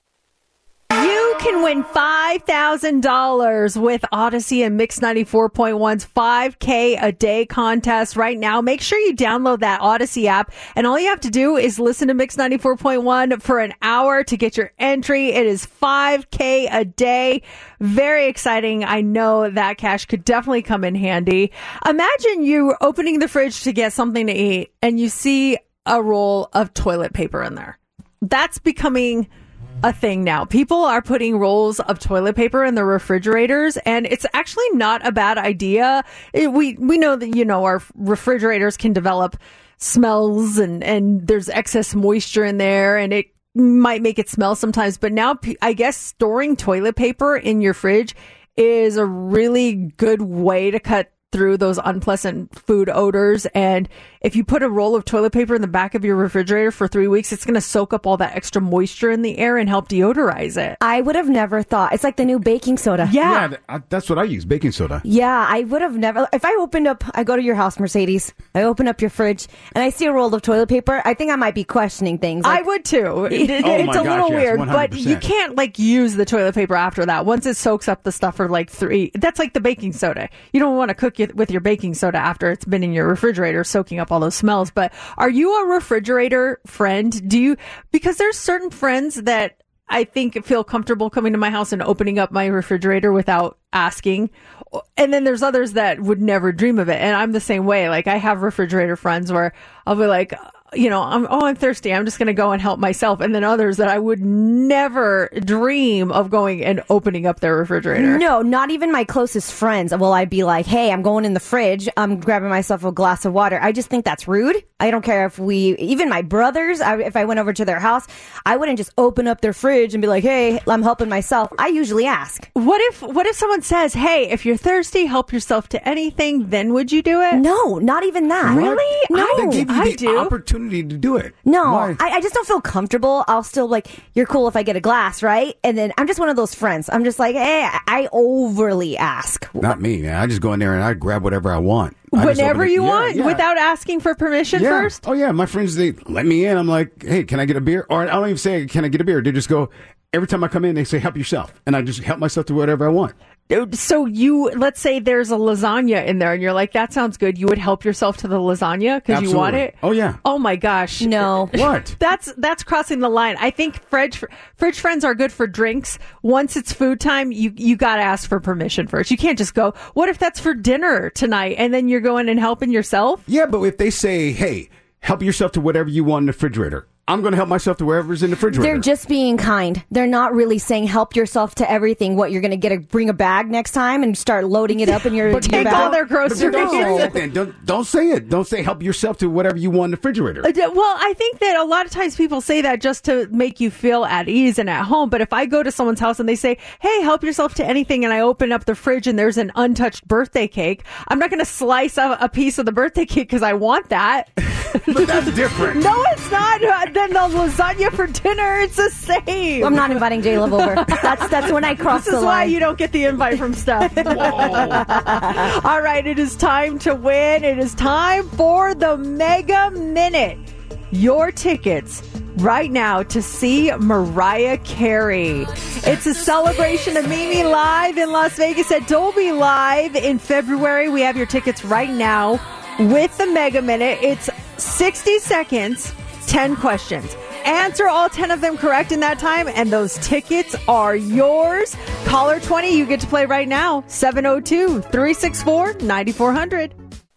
You can win $5,000 with Odyssey and Mix 94.1's 5K a day contest right now. Make sure you download that Odyssey app, and all you have to do is listen to Mix 94.1 for an hour to get your entry. It is 5K a day. Very exciting. I know that cash could definitely come in handy. Imagine you opening the fridge to get something to eat, and you see a roll of toilet paper in there. That's becoming a thing now. People are putting rolls of toilet paper in their refrigerators, and it's actually not a bad idea. We know that, our refrigerators can develop smells and there's excess moisture in there, and it might make it smell sometimes. But now I guess storing toilet paper in your fridge is a really good way to cut through those unpleasant food odors. And if you put a roll of toilet paper in the back of your refrigerator for 3 weeks, it's going to soak up all that extra moisture in the air and help deodorize it. I would have never thought. It's like the new baking soda. Yeah. That's what I use, baking soda. Yeah, I would have never. If I go to your house, Mercedes, I open up your fridge and I see a roll of toilet paper, I think I might be questioning things. I would too. It's a little weird, 100%. But you can't like use the toilet paper after that. Once it soaks up the stuff for like 3, that's like the baking soda. You don't want to cook it with your baking soda after it's been in your refrigerator, soaking up all those smells. But are you a refrigerator friend? Because there's certain friends that I think feel comfortable coming to my house and opening up my refrigerator without asking. And then there's others that would never dream of it. And I'm the same way. Like I have refrigerator friends where I'll be like, I'm thirsty. I'm just going to go and help myself. And then others that I would never dream of going and opening up their refrigerator. No, not even my closest friends. Will I be like, hey, I'm going in the fridge. I'm grabbing myself a glass of water. I just think that's rude. I don't care if even my brothers, if I went over to their house, I wouldn't just open up their fridge and be like, hey, I'm helping myself. I usually ask. What if someone says, hey, if you're thirsty, help yourself to anything, then would you do it? No, not even that. Really? No, they give you the opportunity to do it. No, I just don't feel comfortable. I'll still like, you're cool if I get a glass, right? And then I'm just one of those friends. I'm just like, hey, I overly ask. Not me, man. I just go in there and I grab whatever I want. Whenever you want, without asking for permission first? Oh, yeah. My friends, they let me in. I'm like, hey, can I get a beer? Or I don't even say, can I get a beer? They just go, every time I come in, they say, help yourself. And I just help myself to whatever I want. So let's say there's a lasagna in there and you're like, that sounds good. You would help yourself to the lasagna because you want it? Oh, yeah. Oh, my gosh. No. What? That's crossing the line. I think fridge friends are good for drinks. Once it's food time, you got to ask for permission first. You can't just go, what if that's for dinner tonight? And then you're going and helping yourself? Yeah, but if they say, hey, help yourself to whatever you want in the refrigerator, I'm going to help myself to wherever's in the refrigerator. They're just being kind. They're not really saying help yourself to everything. What, you're going to bring a bag next time and start loading it up in your take bag? all their groceries. Don't say it then. Don't say it. Don't say help yourself to whatever you want in the refrigerator. Well, I think that a lot of times people say that just to make you feel at ease and at home. But if I go to someone's house and they say, hey, help yourself to anything, and I open up the fridge and there's an untouched birthday cake, I'm not going to slice a piece of the birthday cake because I want that. But that's different. No, it's not. Then the lasagna for dinner, it's the same. I'm not inviting J-Love over. That's when I cross the line. This is why you don't get the invite from Steph. All right, it is time to win. It is time for the Mega Minute. Your tickets right now to see Mariah Carey. It's a celebration of Mimi Live in Las Vegas at Dolby Live in February. We have your tickets right now with the Mega Minute. It's 60 seconds, 10 questions. Answer all 10 of them correct in that time, and those tickets are yours. Caller 20, you get to play right now. 702-364-9400.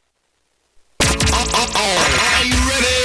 Are you ready?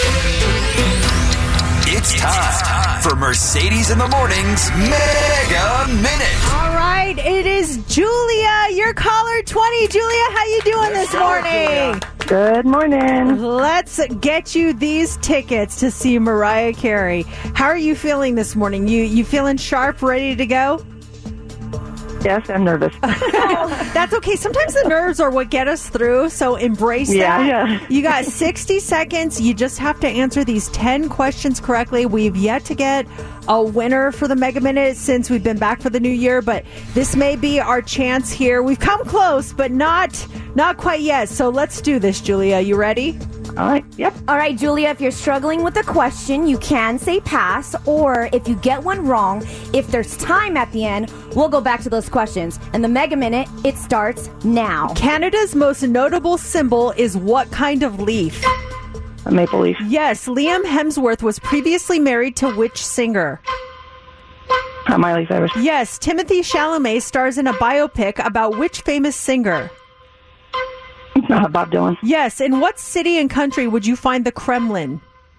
It's time for Mercedes in the Morning's Mega Minute. All right, it is Julia, your caller 20. Julia, how you doing this morning? Good morning. Let's get you these tickets to see Mariah Carey. How are you feeling this morning? You feeling sharp, ready to go? Yes, I'm nervous. That's okay. Sometimes the nerves are what get us through, so embrace that. Yeah. You got 60 seconds. You just have to answer these 10 questions correctly. We've yet to get a winner for the Mega Minute since we've been back for the new year, but this may be our chance here. We've come close, but not quite yet. So let's do this, Julia. You ready? All right. Yep. All right, Julia, if you're struggling with a question, you can say pass, or if you get one wrong, if there's time at the end, we'll go back to those questions. And the Mega Minute, it starts now. Canada's most notable symbol is what kind of leaf? A maple leaf. Yes, Liam Hemsworth was previously married to which singer? Miley Cyrus. Yes, Timothy Chalamet stars in a biopic about which famous singer? Bob Dylan. Yes, in what city and country would you find the Kremlin?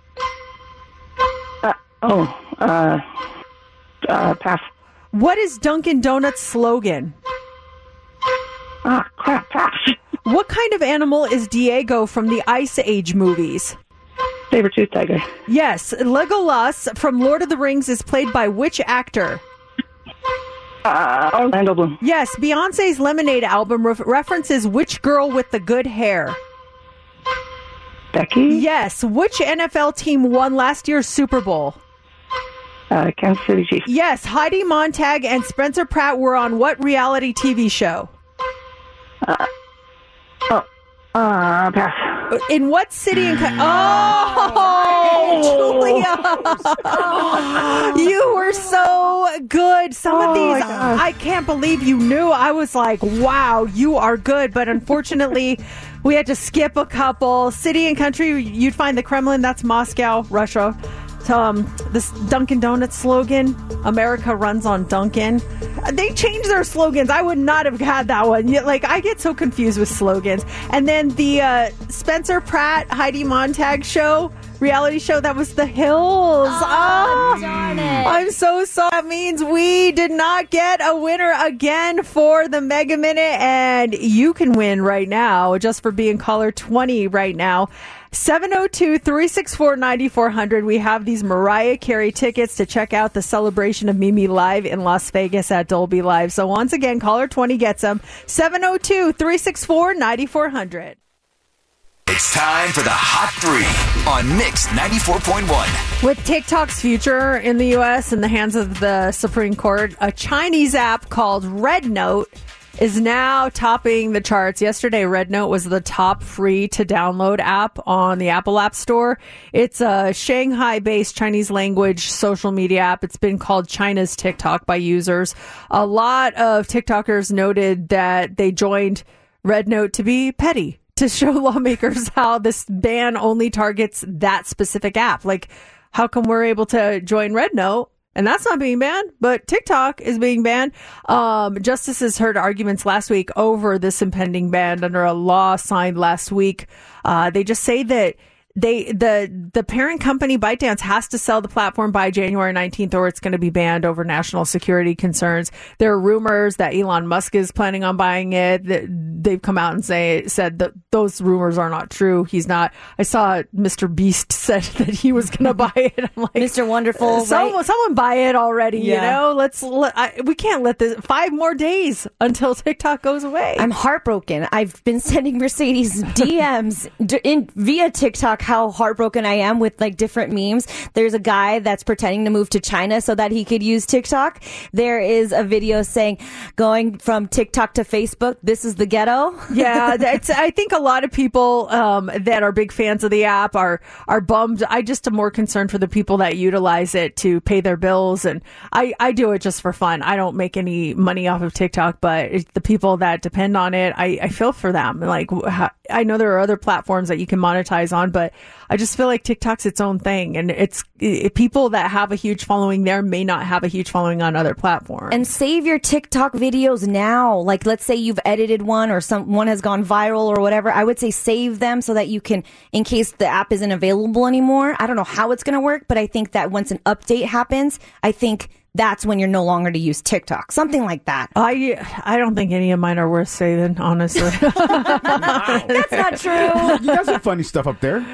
Pass. What is Dunkin' Donuts' slogan? Crap, pass. What kind of animal is Diego from the Ice Age movies? Saber-toothed tiger. Yes, Legolas from Lord of the Rings is played by which actor? Orlando Bloom. Yes, Beyonce's Lemonade album references which girl with the good hair? Becky? Yes. Which NFL team won last year's Super Bowl? Kansas City Chiefs. Yes. Heidi Montag and Spencer Pratt were on what reality TV show? Pass. In what city and Julia! You were so good. Some of these, I can't believe you knew. I was like, wow, you are good. But unfortunately, we had to skip a couple. City and country, you'd find the Kremlin. That's Moscow, Russia. This Dunkin' Donuts slogan, America runs on Dunkin'. They changed their slogans. I would not have had that one. Like, I get so confused with slogans. And then the Spencer Pratt, Heidi Montag show, reality show, that was The Hills. Darn it. I'm so sorry. That means we did not get a winner again for the Mega Minute. And you can win right now just for being caller 20 right now. 702-364-9400. We have these Mariah Carey tickets to check out the celebration of Mimi live in Las Vegas at Dolby Live. So once again, caller 20 gets them. 702-364-9400. It's time for the Hot 3 on Mix 94.1. With TikTok's future in the U.S. in the hands of the Supreme Court, a Chinese app called Red Note is now topping the charts. Yesterday, Red Note was the top free-to-download app on the Apple App Store. It's a Shanghai-based Chinese language social media app. It's been called China's TikTok by users. A lot of TikTokers noted that they joined Red Note to be petty, to show lawmakers how this ban only targets that specific app. Like, how come we're able to join Red Note and that's not being banned, but TikTok is being banned? Justices heard arguments last week over this impending ban under a law signed last week. They just say that the parent company ByteDance has to sell the platform by January 19th or it's going to be banned over national security concerns. There are rumors that Elon Musk is planning on buying it. They've come out and said that those rumors are not true. He's not. I saw Mr. Beast said that he was going to buy it. I'm like, Mr. Wonderful, someone buy it already. Yeah. You know, we can't let this 5 more days until TikTok goes away. I'm heartbroken. I've been sending Mercedes DMs via TikTok how heartbroken I am with like different memes. There's a guy that's pretending to move to China so that he could use TikTok. There is a video saying going from TikTok to Facebook, this is the ghetto. Yeah, I think a lot of people that are big fans of the app are bummed. I just am more concerned for the people that utilize it to pay their bills, and I do it just for fun. I don't make any money off of TikTok, but the people that depend on it, I feel for them. Like, I know there are other platforms that you can monetize on, but I just feel like TikTok's its own thing, and people that have a huge following there may not have a huge following on other platforms. And save your TikTok videos now. Like, let's say you've edited one or one has gone viral or whatever. I would say save them so that you can, in case the app isn't available anymore. I don't know how it's going to work, but I think that once an update happens, I think that's when you're no longer to use TikTok. Something like that. I don't think any of mine are worth saving, honestly. That's not true. You got some funny stuff up there.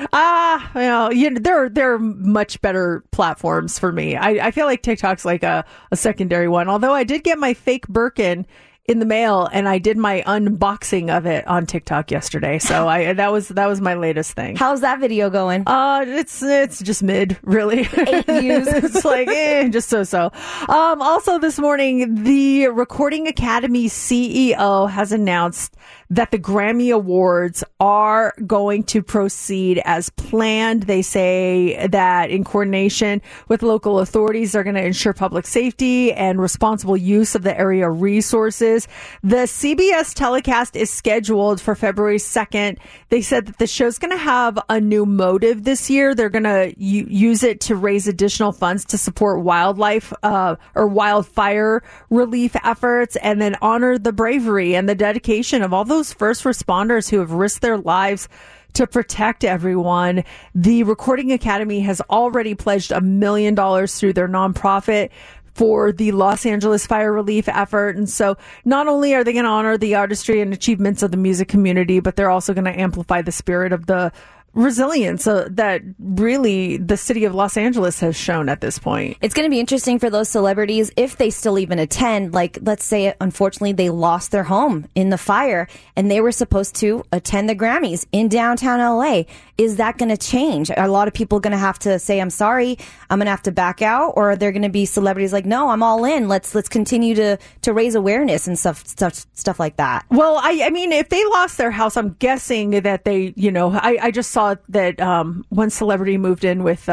There are much better platforms for me. I feel like TikTok's like a secondary one. Although I did get my fake Birkin in the mail, and I did my unboxing of it on TikTok yesterday. So that was my latest thing. How's that video going? It's just mid, really. 8 views. It's like just so. Also this morning, the Recording Academy CEO has announced that the Grammy Awards are going to proceed as planned. They say that in coordination with local authorities, they're going to ensure public safety and responsible use of the area resources. The CBS telecast is scheduled for February 2nd. They said that the show's going to have a new motive this year. They're going to use it to raise additional funds to support wildlife or wildfire relief efforts, and then honor the bravery and the dedication of all those first responders who have risked their lives to protect everyone. The Recording Academy has already pledged $1 million through their nonprofit for the Los Angeles fire relief effort. And so not only are they going to honor the artistry and achievements of the music community, but they're also going to amplify the spirit of the resilience that really the city of Los Angeles has shown at this point. It's going to be interesting for those celebrities if they still even attend. Like, let's say, unfortunately, they lost their home in the fire and they were supposed to attend the Grammys in downtown LA. Is that going to change? Are a lot of people going to have to say, I'm sorry, I'm going to have to back out? Or are there going to be celebrities like, no, I'm all in. Let's continue to raise awareness and stuff like that. Well, I mean, if they lost their house, I'm guessing that they, I just saw that one celebrity moved in with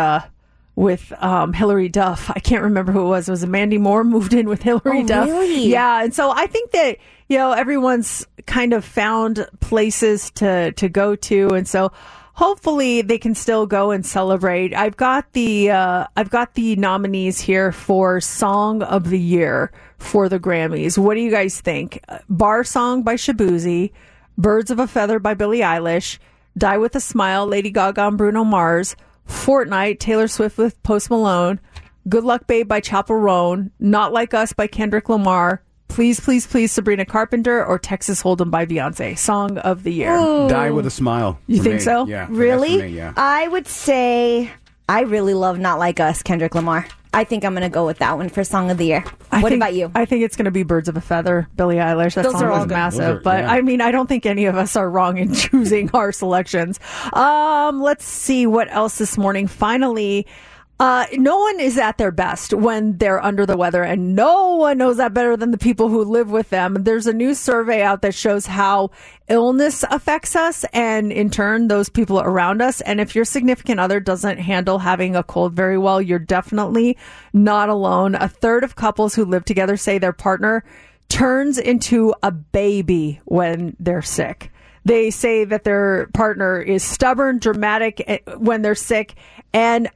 Hillary Duff. I can't remember who it was. It was Mandy Moore moved in with Hillary Duff. Really? Yeah, and so I think that everyone's kind of found places to go to, and so hopefully they can still go and celebrate. I've got the nominees here for Song of the Year for the Grammys. What do you guys think? Bar Song by Shabuzi, Birds of a Feather by Billie Eilish, Die with a Smile, Lady Gaga and Bruno Mars, Fortnite, Taylor Swift with Post Malone, Good Luck Babe by Chappell Roan, Not Like Us by Kendrick Lamar, Please, Please, Please, Sabrina Carpenter, or Texas Hold'em by Beyonce. Song of the Year. Ooh. Die with a Smile. You think so? Yeah. Really? For me, yeah. I would say I really love Not Like Us, Kendrick Lamar. I think I'm going to go with that one for Song of the Year. What about you? I think it's going to be Birds of a Feather, Billie Eilish. That Those song are all was good. massive. I mean, I don't think any of us are wrong in choosing our selections. Let's see what else this morning. Finally, no one is at their best when they're under the weather, and no one knows that better than the people who live with them. There's a new survey out that shows how illness affects us and, in turn, those people around us. And if your significant other doesn't handle having a cold very well, you're definitely not alone. A third of couples who live together say their partner turns into a baby when they're sick. They say that their partner is stubborn, dramatic when they're sick, and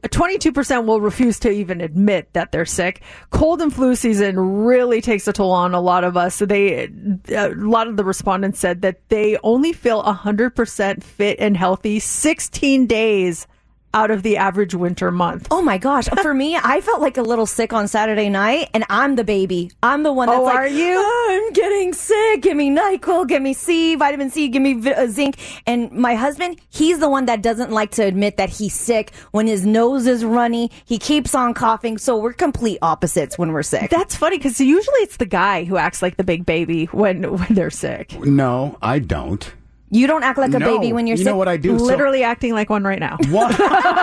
22% will refuse to even admit that they're sick. Cold and flu season really takes a toll on a lot of us. A lot of the respondents said that they only feel 100% fit and healthy 16 days out of the average winter month. Oh my gosh. For me, I felt like a little sick on Saturday night, and I'm the baby. I'm the one that's like, are you? I'm getting sick. Give me NyQuil, give me vitamin C, give me zinc. And my husband, he's the one that doesn't like to admit that he's sick. When his nose is runny, he keeps on coughing. So we're complete opposites when we're sick. That's funny because usually it's the guy who acts like the big baby when they're sick. No, I don't. You don't act like a baby when you're sick? You know what I do? Literally acting like one right now. What?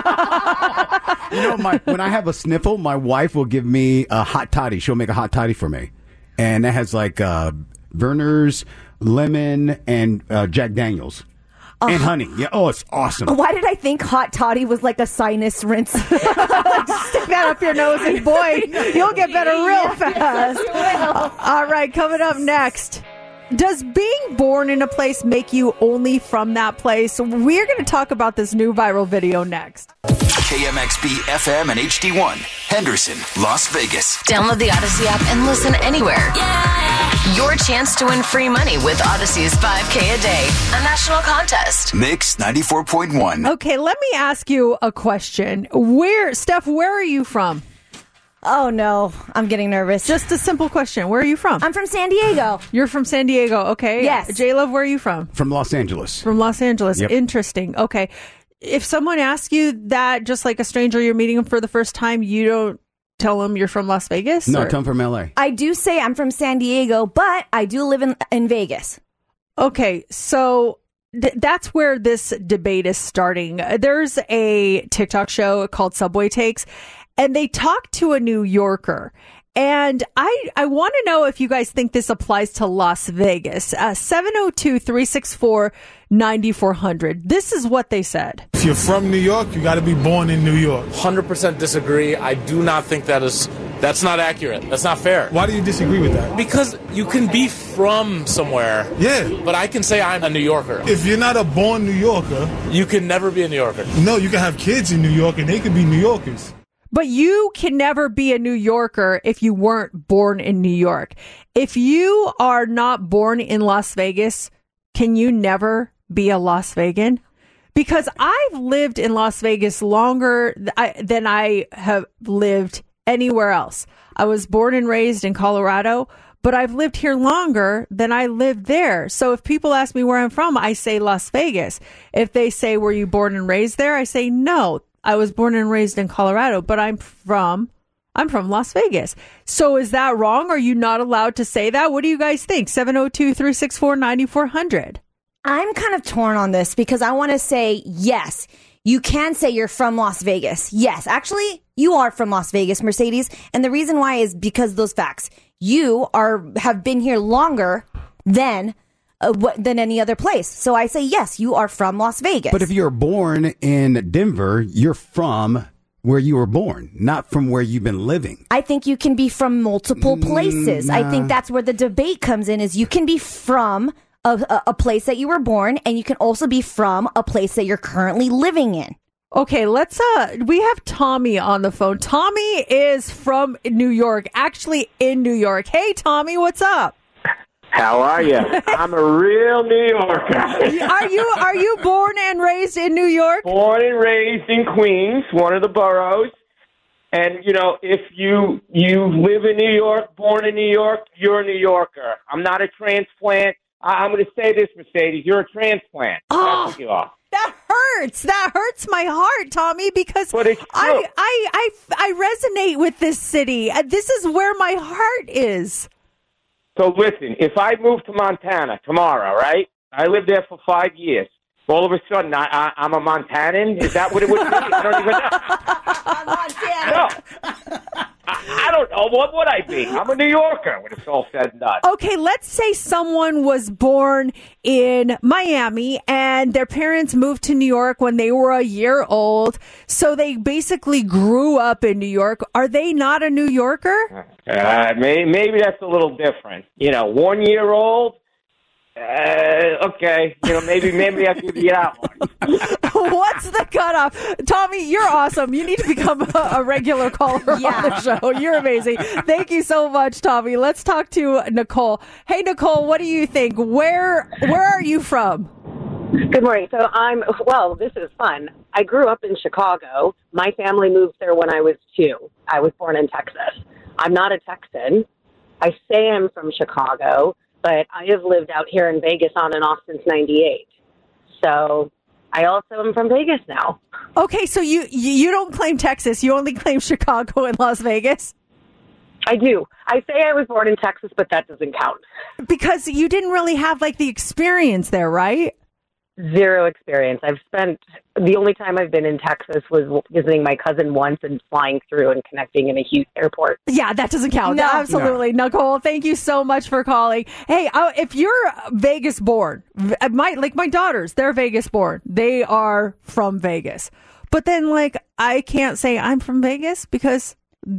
When I have a sniffle, my wife will give me a hot toddy. She'll make a hot toddy for me. And that has like Verner's, lemon, and Jack Daniels. And honey. Yeah. Oh, it's awesome. Why did I think hot toddy was like a sinus rinse? Stick that up your nose and boy, you'll get better real fast. All right, coming up next. Does being born in a place make you only from that place? We're going to talk about this new viral video next. KMXB FM and HD1, Henderson, Las Vegas. Download the Odyssey app and listen anywhere. Yeah! Your chance to win free money with Odyssey's 5K a day, a national contest. Mix 94.1. Okay, let me ask you a question. Steph, where are you from? Oh, no. I'm getting nervous. Just a simple question. Where are you from? I'm from San Diego. You're from San Diego. Okay. Yes. J-Love, where are you from? From Los Angeles. From Los Angeles. Yep. Interesting. Okay. If someone asks you that, just like a stranger, you're meeting them for the first time, you don't tell them you're from Las Vegas? No, tell them from L.A. I do say I'm from San Diego, but I do live in Vegas. Okay. So that's where this debate is starting. There's a TikTok show called Subway Takes, and they talk to a New Yorker. And I want to know if you guys think this applies to Las Vegas. 702-364-9400. This is what they said. If you're from New York, you got to be born in New York. 100% disagree. I do not think that's not accurate. That's not fair. Why do you disagree with that? Because you can be from somewhere. Yeah. But I can say I'm a New Yorker. If you're not a born New Yorker, you can never be a New Yorker. No, you can have kids in New York and they can be New Yorkers. But you can never be a New Yorker if you weren't born in New York. If you are not born in Las Vegas, can you never be a Las Vegan? Because I've lived in Las Vegas longer than I have lived anywhere else. I was born and raised in Colorado, but I've lived here longer than I lived there. So if people ask me where I'm from, I say Las Vegas. If they say, were you born and raised there? I say, no, I was born and raised in Colorado, but I'm from Las Vegas. So is that wrong? Are you not allowed to say that? What do you guys think? 702-364-9400. I'm kind of torn on this because I want to say, yes, you can say you're from Las Vegas. Yes, actually, you are from Las Vegas, Mercedes. And the reason why is because of those facts. You have been here longer than any other place. So I say, yes, you are from Las Vegas. But if you're born in Denver, you're from where you were born, not from where you've been living. I think you can be from multiple places. I think that's where the debate comes in, is you can be from a place that you were born, and you can also be from a place that you're currently living in. Okay, we have Tommy on the phone. Tommy is from New York, actually in New York. Hey, Tommy, what's up? How are you? I'm a real New Yorker. Are you born and raised in New York? Born and raised in Queens, one of the boroughs. And, if you live in New York, born in New York, you're a New Yorker. I'm not a transplant. I'm going to say this, Mercedes. You're a transplant. Oh, that's what you are. That hurts. That hurts my heart, Tommy, because I resonate with this city. This is where my heart is. So listen, if I move to Montana tomorrow, right? I lived there for 5 years. All of a sudden, I'm a Montanan? Is that what it would be? I don't even know. Montana. No. I don't know. What would I be? I'm a New Yorker when it's all said and done. Okay, let's say someone was born in Miami and their parents moved to New York when they were a year old. So they basically grew up in New York. Are they not a New Yorker? Maybe that's a little different. 1 year old. Okay. Maybe I could be that one. What's the cutoff? Tommy, you're awesome. You need to become a regular caller on the show. You're amazing. Thank you so much, Tommy. Let's talk to Nicole. Hey, Nicole, what do you think? Where are you from? Good morning. So this is fun. I grew up in Chicago. My family moved there when I was 2. I was born in Texas. I'm not a Texan. I say I'm from Chicago, but I have lived out here in Vegas on and off since 98. So I also am from Vegas now. Okay, so you don't claim Texas. You only claim Chicago and Las Vegas? I do. I say I was born in Texas, but that doesn't count. Because you didn't really have, the experience there, right? Zero experience. The only time I've been in Texas was visiting my cousin once and flying through and connecting in a huge airport. Yeah, that doesn't count. No. Absolutely. No. Nicole, thank you so much for calling. Hey, if you're Vegas born, my daughters, they're Vegas born. They are from Vegas. But then, I can't say I'm from Vegas because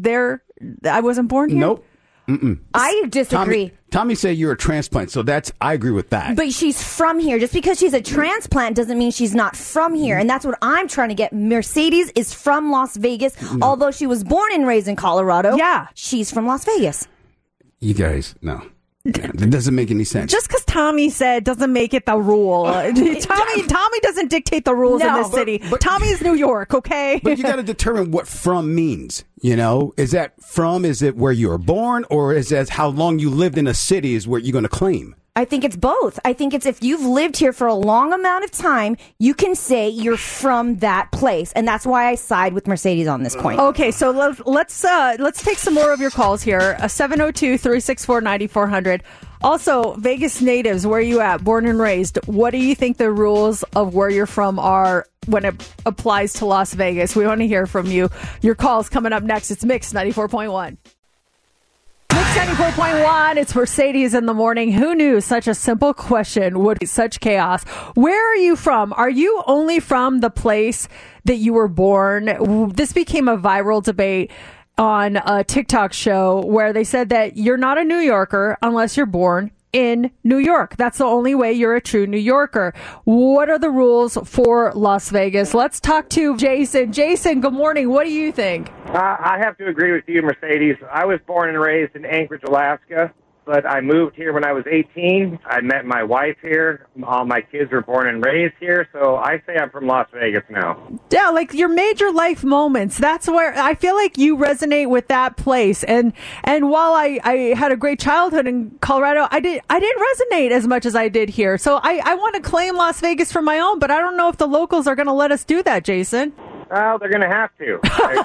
I wasn't born here. Nope. Mm-mm. I disagree. Tommy said you're a transplant, so I agree with that. But she's from here. Just because she's a transplant doesn't mean she's not from here. And that's what I'm trying to get. Mercedes is from Las Vegas, although she was born and raised in Colorado. Yeah. She's from Las Vegas. You guys, no. That doesn't make any sense. Just because Tommy said doesn't make it the rule. Tommy doesn't dictate the rules in this city. But Tommy's New York, okay? But you got to determine what from means. Is that from? Is it where you were born, or is that how long you lived in a city is where you're going to claim? I think it's both. I think it's if you've lived here for a long amount of time, you can say you're from that place, and that's why I side with Mercedes on this point. Okay, so let's take some more of your calls here. 702-364-9400. Also, Vegas natives, where are you at? Born and raised. What do you think the rules of where you're from are when it applies to Las Vegas? We want to hear from you. Your call's coming up next. It's Mix 94.1. Mix 94.1, it's Mercedes in the morning. Who knew such a simple question would be such chaos? Where are you from? Are you only from the place that you were born? This became a viral debate on a TikTok show where they said that you're not a New Yorker unless you're born in New York. That's the only way you're a true New Yorker. What are the rules for Las Vegas? Let's talk to Jason. Jason, good morning. What do you think? I have to agree with you, Mercedes. I was born and raised in Anchorage, Alaska, but I moved here when I was 18. I met my wife here. All my kids were born and raised here, so I say I'm from Las Vegas now. Yeah, like your major life moments. That's where I feel like you resonate with that place. And while I had a great childhood in Colorado, I didn't resonate as much as I did here. So I want to claim Las Vegas for my own, but I don't know if the locals are going to let us do that, Jason. Well, they're going to have to.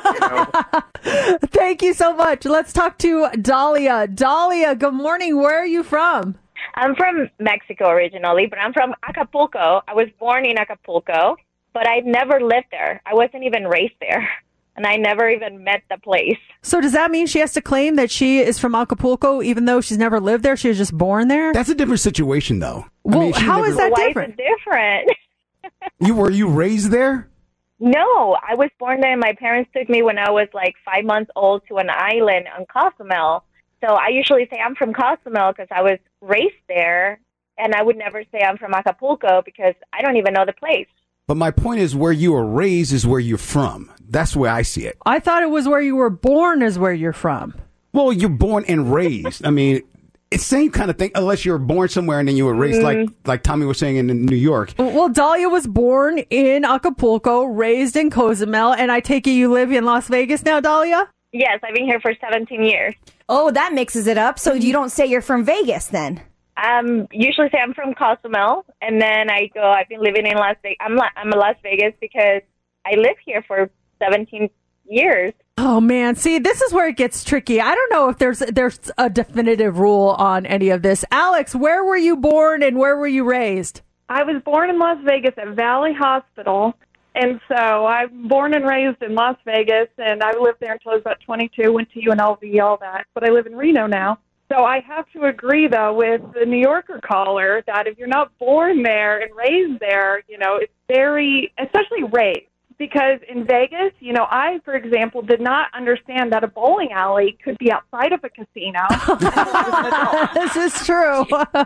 Thank you so much. Let's talk to Dahlia. Dahlia, good morning. Where are you from? I'm from Mexico originally, but I'm from Acapulco. I was born in Acapulco, but I never lived there. I wasn't even raised there, and I never even met the place. So does that mean she has to claim that she is from Acapulco, even though she's never lived there? She was just born there? That's a different situation, though. Well, how is that different? Why is it different? Were you raised there? No, I was born there. My parents took me when I was like 5 months old to an island on Cozumel. So I usually say I'm from Cozumel because I was raised there, and I would never say I'm from Acapulco because I don't even know the place. But my point is, where you were raised is where you're from. That's the way I see it. I thought it was where you were born is where you're from. Well, you're born and raised. I mean, it's the same kind of thing, unless you were born somewhere and then you were raised, like Tommy was saying, in New York. Well, Dahlia was born in Acapulco, raised in Cozumel, and I take it you live in Las Vegas now, Dahlia? Yes, I've been here for 17 years. Oh, that mixes it up. So you don't say you're from Vegas then? Usually say I'm from Cozumel, and then I've been living in Las Vegas. I'm a Las Vegas because I live here for 17 years. Oh, man. See, this is where it gets tricky. I don't know if there's a definitive rule on any of this. Alex, where were you born and where were you raised? I was born in Las Vegas at Valley Hospital, and so I'm born and raised in Las Vegas, and I lived there until I was about 22, went to UNLV, all that. But I live in Reno now. So I have to agree, though, with the New Yorker caller that if you're not born there and raised there, it's very, especially raised. Because in Vegas, I, for example, did not understand that a bowling alley could be outside of a casino. This is true.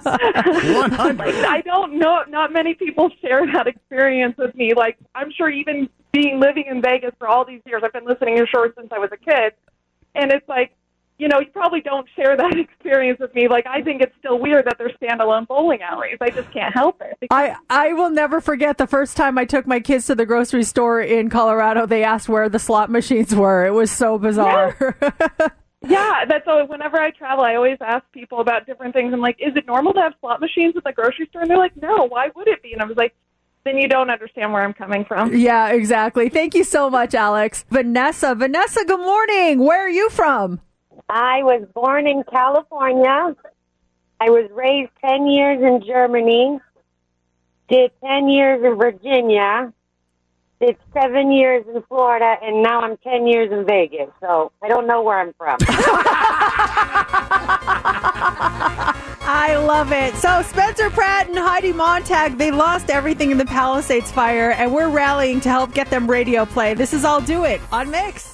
100. I don't know. Not many people share that experience with me. Like, I'm sure even living in Vegas for all these years, I've been listening to your show since I was a kid. And it's like, you probably don't share that experience with me. Like, I think it's still weird that they're standalone bowling alleys. I just can't help it. I will never forget the first time I took my kids to the grocery store in Colorado. They asked where the slot machines were. It was so bizarre. Yeah, that's always, whenever I travel, I always ask people about different things. I'm like, is it normal to have slot machines at the grocery store? And they're like, no, why would it be? And I was like, then you don't understand where I'm coming from. Yeah, exactly. Thank you so much, Alex. Vanessa, good morning. Where are you from? I was born in California. I was raised 10 years in Germany, did 10 years in Virginia, did 7 years in Florida, and now I'm 10 years in Vegas. So I don't know where I'm from. I love it. So Spencer Pratt and Heidi Montag, they lost everything in the Palisades fire, and we're rallying to help get them radio play. This is I'll Do It on Mix.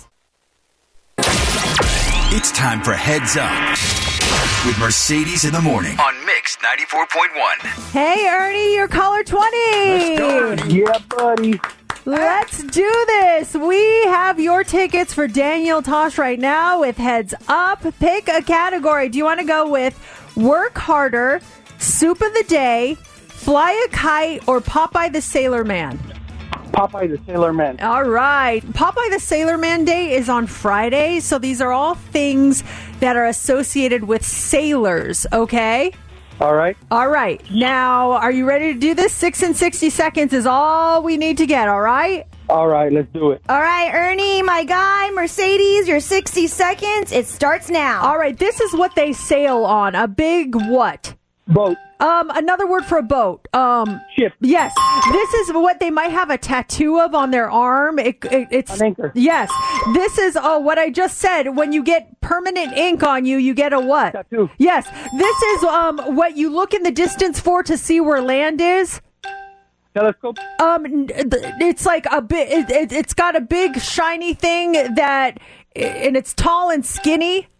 It's time for Heads Up with Mercedes in the Morning on Mix 94.1. Hey, Ernie, you're caller 20. Let's go. Yeah, buddy. Let's do this. We have your tickets for Daniel Tosh right now with Heads Up. Pick a category. Do you want to go with Work Harder, Soup of the Day, Fly a Kite, or Popeye the Sailor Man? Popeye the Sailor Man. All right. Popeye the Sailor Man Day is on Friday, so these are all things that are associated with sailors, okay? All right. All right. Now, are you ready to do this? 6 and 60 seconds is all we need to get, all right? All right, let's do it. All right, Ernie, my guy, Mercedes, your 60 seconds. It starts now. All right, this is what they sail on. A big what? Boat. Another word for a boat. Ship. Yes. This is what they might have a tattoo of on their arm. It's an anchor. Yes. This is what I just said. When you get permanent ink on you, you get a what? Tattoo. Yes. This is what you look in the distance for to see where land is. Telescope. It's like a bit. It's got a big shiny thing and it's tall and skinny.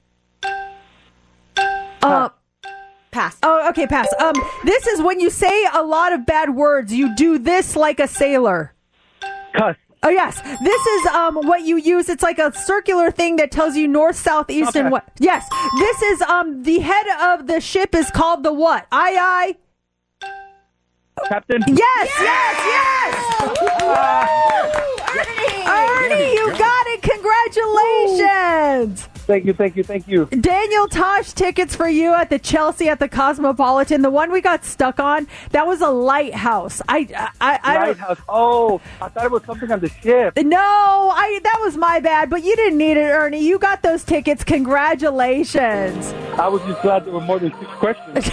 Pass. Oh, okay, pass. This is when you say a lot of bad words. You do this like a sailor. Cuss. Oh, yes. This is what you use. It's like a circular thing that tells you north, south, east, and west. Yes. This is the head of the ship is called the what? Aye. Captain? Yes. Ernie, you got it. Congratulations. Thank you. Daniel Tosh tickets for you at the Chelsea at the Cosmopolitan. The one we got stuck on, that was a lighthouse. Lighthouse. Oh, I thought it was something on the ship. No, that was my bad, but you didn't need it, Ernie. You got those tickets. Congratulations. I was just glad there were more than 6 questions.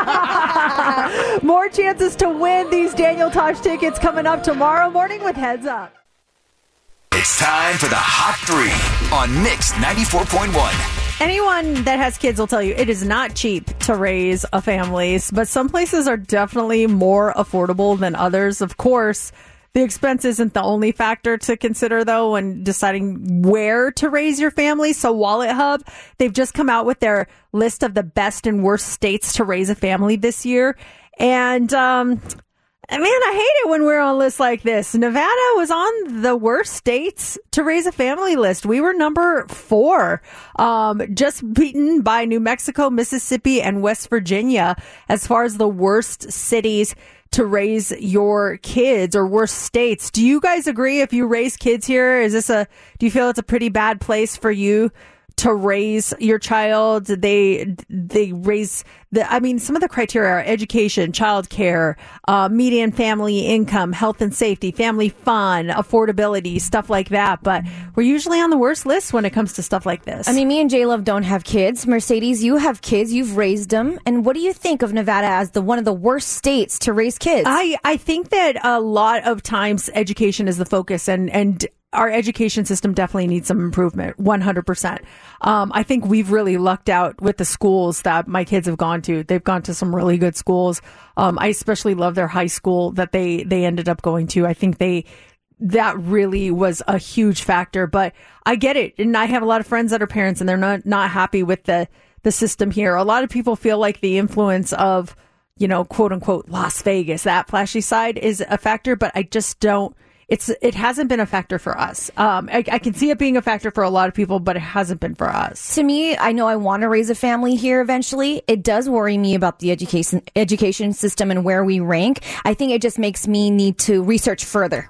More chances to win these Daniel Tosh tickets coming up tomorrow morning with Heads Up. It's time for the Hot 3 on Mix 94.1. Anyone that has kids will tell you it is not cheap to raise a family, but some places are definitely more affordable than others. Of course, the expense isn't the only factor to consider, though, when deciding where to raise your family. So Wallet Hub, they've just come out with their list of the best and worst states to raise a family this year. And, man, I hate it when we're on lists like this. Nevada was on the worst states to raise a family list. We were number 4, just beaten by New Mexico, Mississippi, and West Virginia as far as the worst cities to raise your kids or worst states. Do you guys agree if you raise kids here? Do you feel it's a pretty bad place for you to raise your child? They raise some of the criteria are education, childcare, median family income, health and safety, family fun, affordability, stuff like that. But we're usually on the worst list when it comes to stuff like this. I mean, me and J-Love don't have kids. Mercedes, you have kids. You've raised them. And what do you think of Nevada as one of the worst states to raise kids? I think that a lot of times education is the focus, and our education system definitely needs some improvement, 100%. I think we've really lucked out with the schools that my kids have gone to. They've gone to some really good schools. I especially love their high school that they ended up going to. I think that really was a huge factor, but I get it. And I have a lot of friends that are parents and they're not happy with the system here. A lot of people feel like the influence of, quote unquote, Las Vegas, that flashy side is a factor, but I just don't. It hasn't been a factor for us. I can see it being a factor for a lot of people, but it hasn't been for us. To me, I know I want to raise a family here eventually. It does worry me about the education system and where we rank. I think it just makes me need to research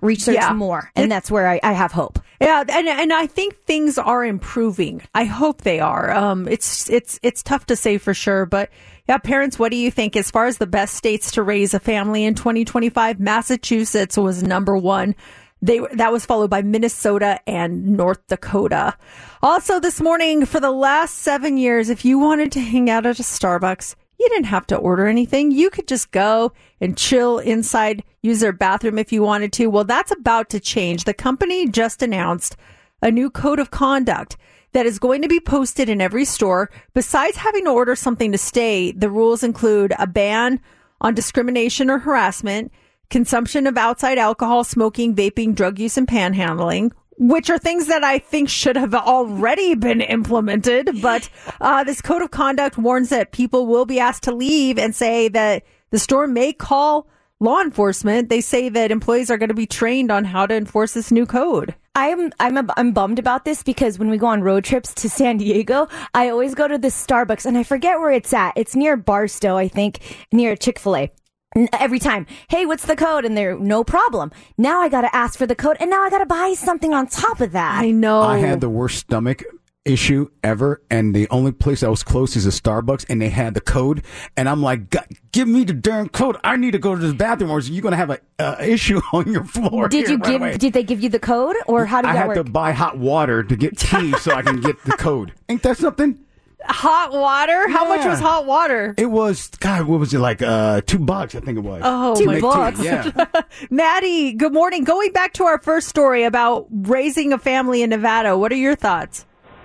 more, and that's where I have hope. Yeah, and I think things are improving. I hope they are. It's tough to say for sure, but yeah, parents, what do you think? As far as the best states to raise a family in 2025, Massachusetts was number 1. That was followed by Minnesota and North Dakota. Also this morning, for the last 7 years, if you wanted to hang out at a Starbucks, you didn't have to order anything. You could just go and chill inside, use their bathroom if you wanted to. Well, that's about to change. The company just announced a new code of conduct that is going to be posted in every store. Besides having to order something to stay, the rules include a ban on discrimination or harassment, consumption of outside alcohol, smoking, vaping, drug use, and panhandling, which are things that I think should have already been implemented. But this code of conduct warns that people will be asked to leave and say that the store may call law enforcement. They say that employees are going to be trained on how to enforce this new code. I'm bummed about this because when we go on road trips to San Diego, I always go to this Starbucks and I forget where it's at. It's near Barstow, I think, near Chick-fil-A. Every time, hey, what's the code? And they're no problem. Now I got to ask for the code, and now I got to buy something on top of that. I know. I had the worst stomach issue ever, and the only place that was close is a Starbucks, and they had the code, and I'm like, give me the darn code. I need to go to this bathroom, or you're going to have an issue on your floor. Did they give you the code, or how did that work? I had to buy hot water to get tea so I can get the code. Ain't that something? Hot water? How much was hot water? It was, God, what was it, like $2, I think it was. Oh, $2. Yeah. Maddie, good morning. Going back to our first story about raising a family in Nevada, what are your thoughts?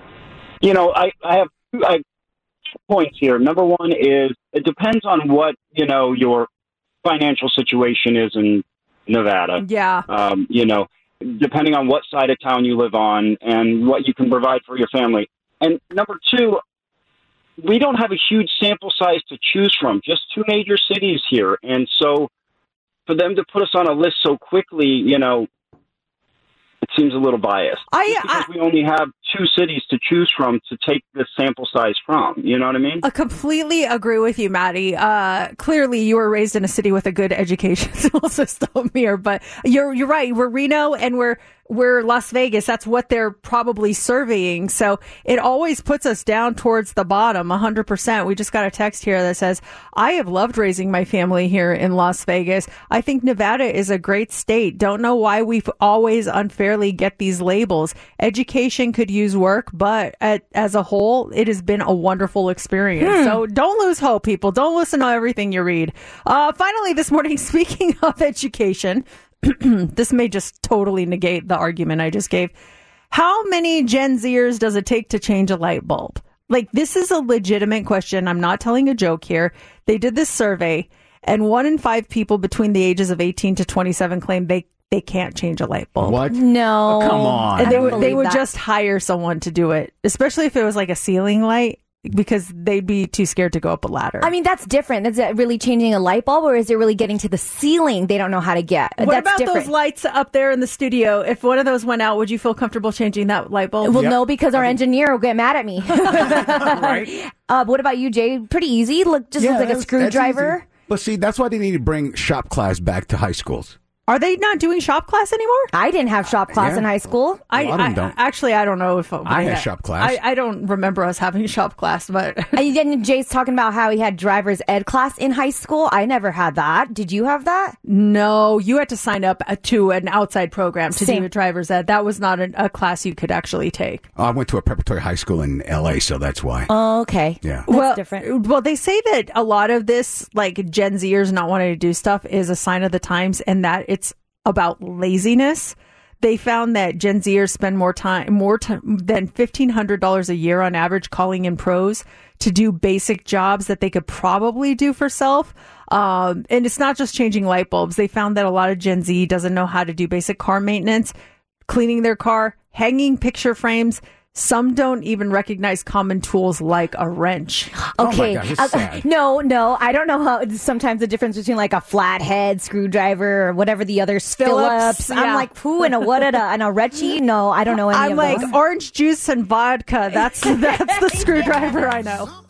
I have 2 points here. Number one is it depends on what, your financial situation is in Nevada. Yeah. Depending on what side of town you live on and what you can provide for your family. And number 2, we don't have a huge sample size to choose from, just 2 major cities here. And so for them to put us on a list so quickly, seems a little biased. Because we only have 2 cities to choose from to take this sample size from. You know what I mean? I completely agree with you, Maddie. Clearly, you were raised in a city with a good educational system here, but you're right. We're Reno and we're Las Vegas. That's what they're probably surveying. So it always puts us down towards the bottom, 100%. We just got a text here that says, I have loved raising my family here in Las Vegas. I think Nevada is a great state. Don't know why we always unfairly get these labels. Education could use work, but as a whole, it has been a wonderful experience. So don't lose hope, people. Don't listen to everything you read. Finally, this morning, speaking of education, this may just totally negate the argument I just gave. How many Gen Zers does it take to change a light bulb? Like, this is a legitimate question. I'm not telling a joke here. They did this survey, and 1 in 5 people between the ages of 18 to 27 claim they can't change a light bulb. What? No. Oh, come on. And they would just hire someone to do it, especially if it was like a ceiling light, because they'd be too scared to go up a ladder. I mean, that's different. Is it really changing a light bulb, or is it really getting to the ceiling they don't know how to get? What that's about different. those lights up there in the studio? If one of those went out, would you feel comfortable changing that light bulb? Well, no, because our engineer will get mad at me. Right? What about you, Jay? Pretty easy. Looks like a screwdriver. But see, that's why they need to bring shop class back to high schools. Are they not doing shop class anymore? I didn't have shop class in high school. A lot of them don't. Actually, I don't know if I had shop class. I don't remember us having shop class, but And then Jay's talking about how he had driver's ed class in high school. I never had that. Did you have that? No, you had to sign up to an outside program to do a driver's ed. That was not a class you could actually take. I went to a preparatory high school in L.A., so that's why. Oh, okay. Yeah. That's different. Well, they say that a lot of this, like Gen Zers not wanting to do stuff, is a sign of the times, and that it's about laziness. They found that Gen Zers spend more time than $1,500 a year on average calling in pros to do basic jobs that they could probably do for self. And it's not just changing light bulbs. They found that a lot of Gen Z doesn't know how to do basic car maintenance, cleaning their car, hanging picture frames. Some don't even recognize common tools like a wrench. Okay. Oh my gosh, it's sad. No, I don't know how sometimes the difference between like a flathead screwdriver or whatever the other Phillips. Yeah. I'm like, who and a Reggie? No, I don't know any I'm of like those. orange juice and vodka. That's the screwdriver I know.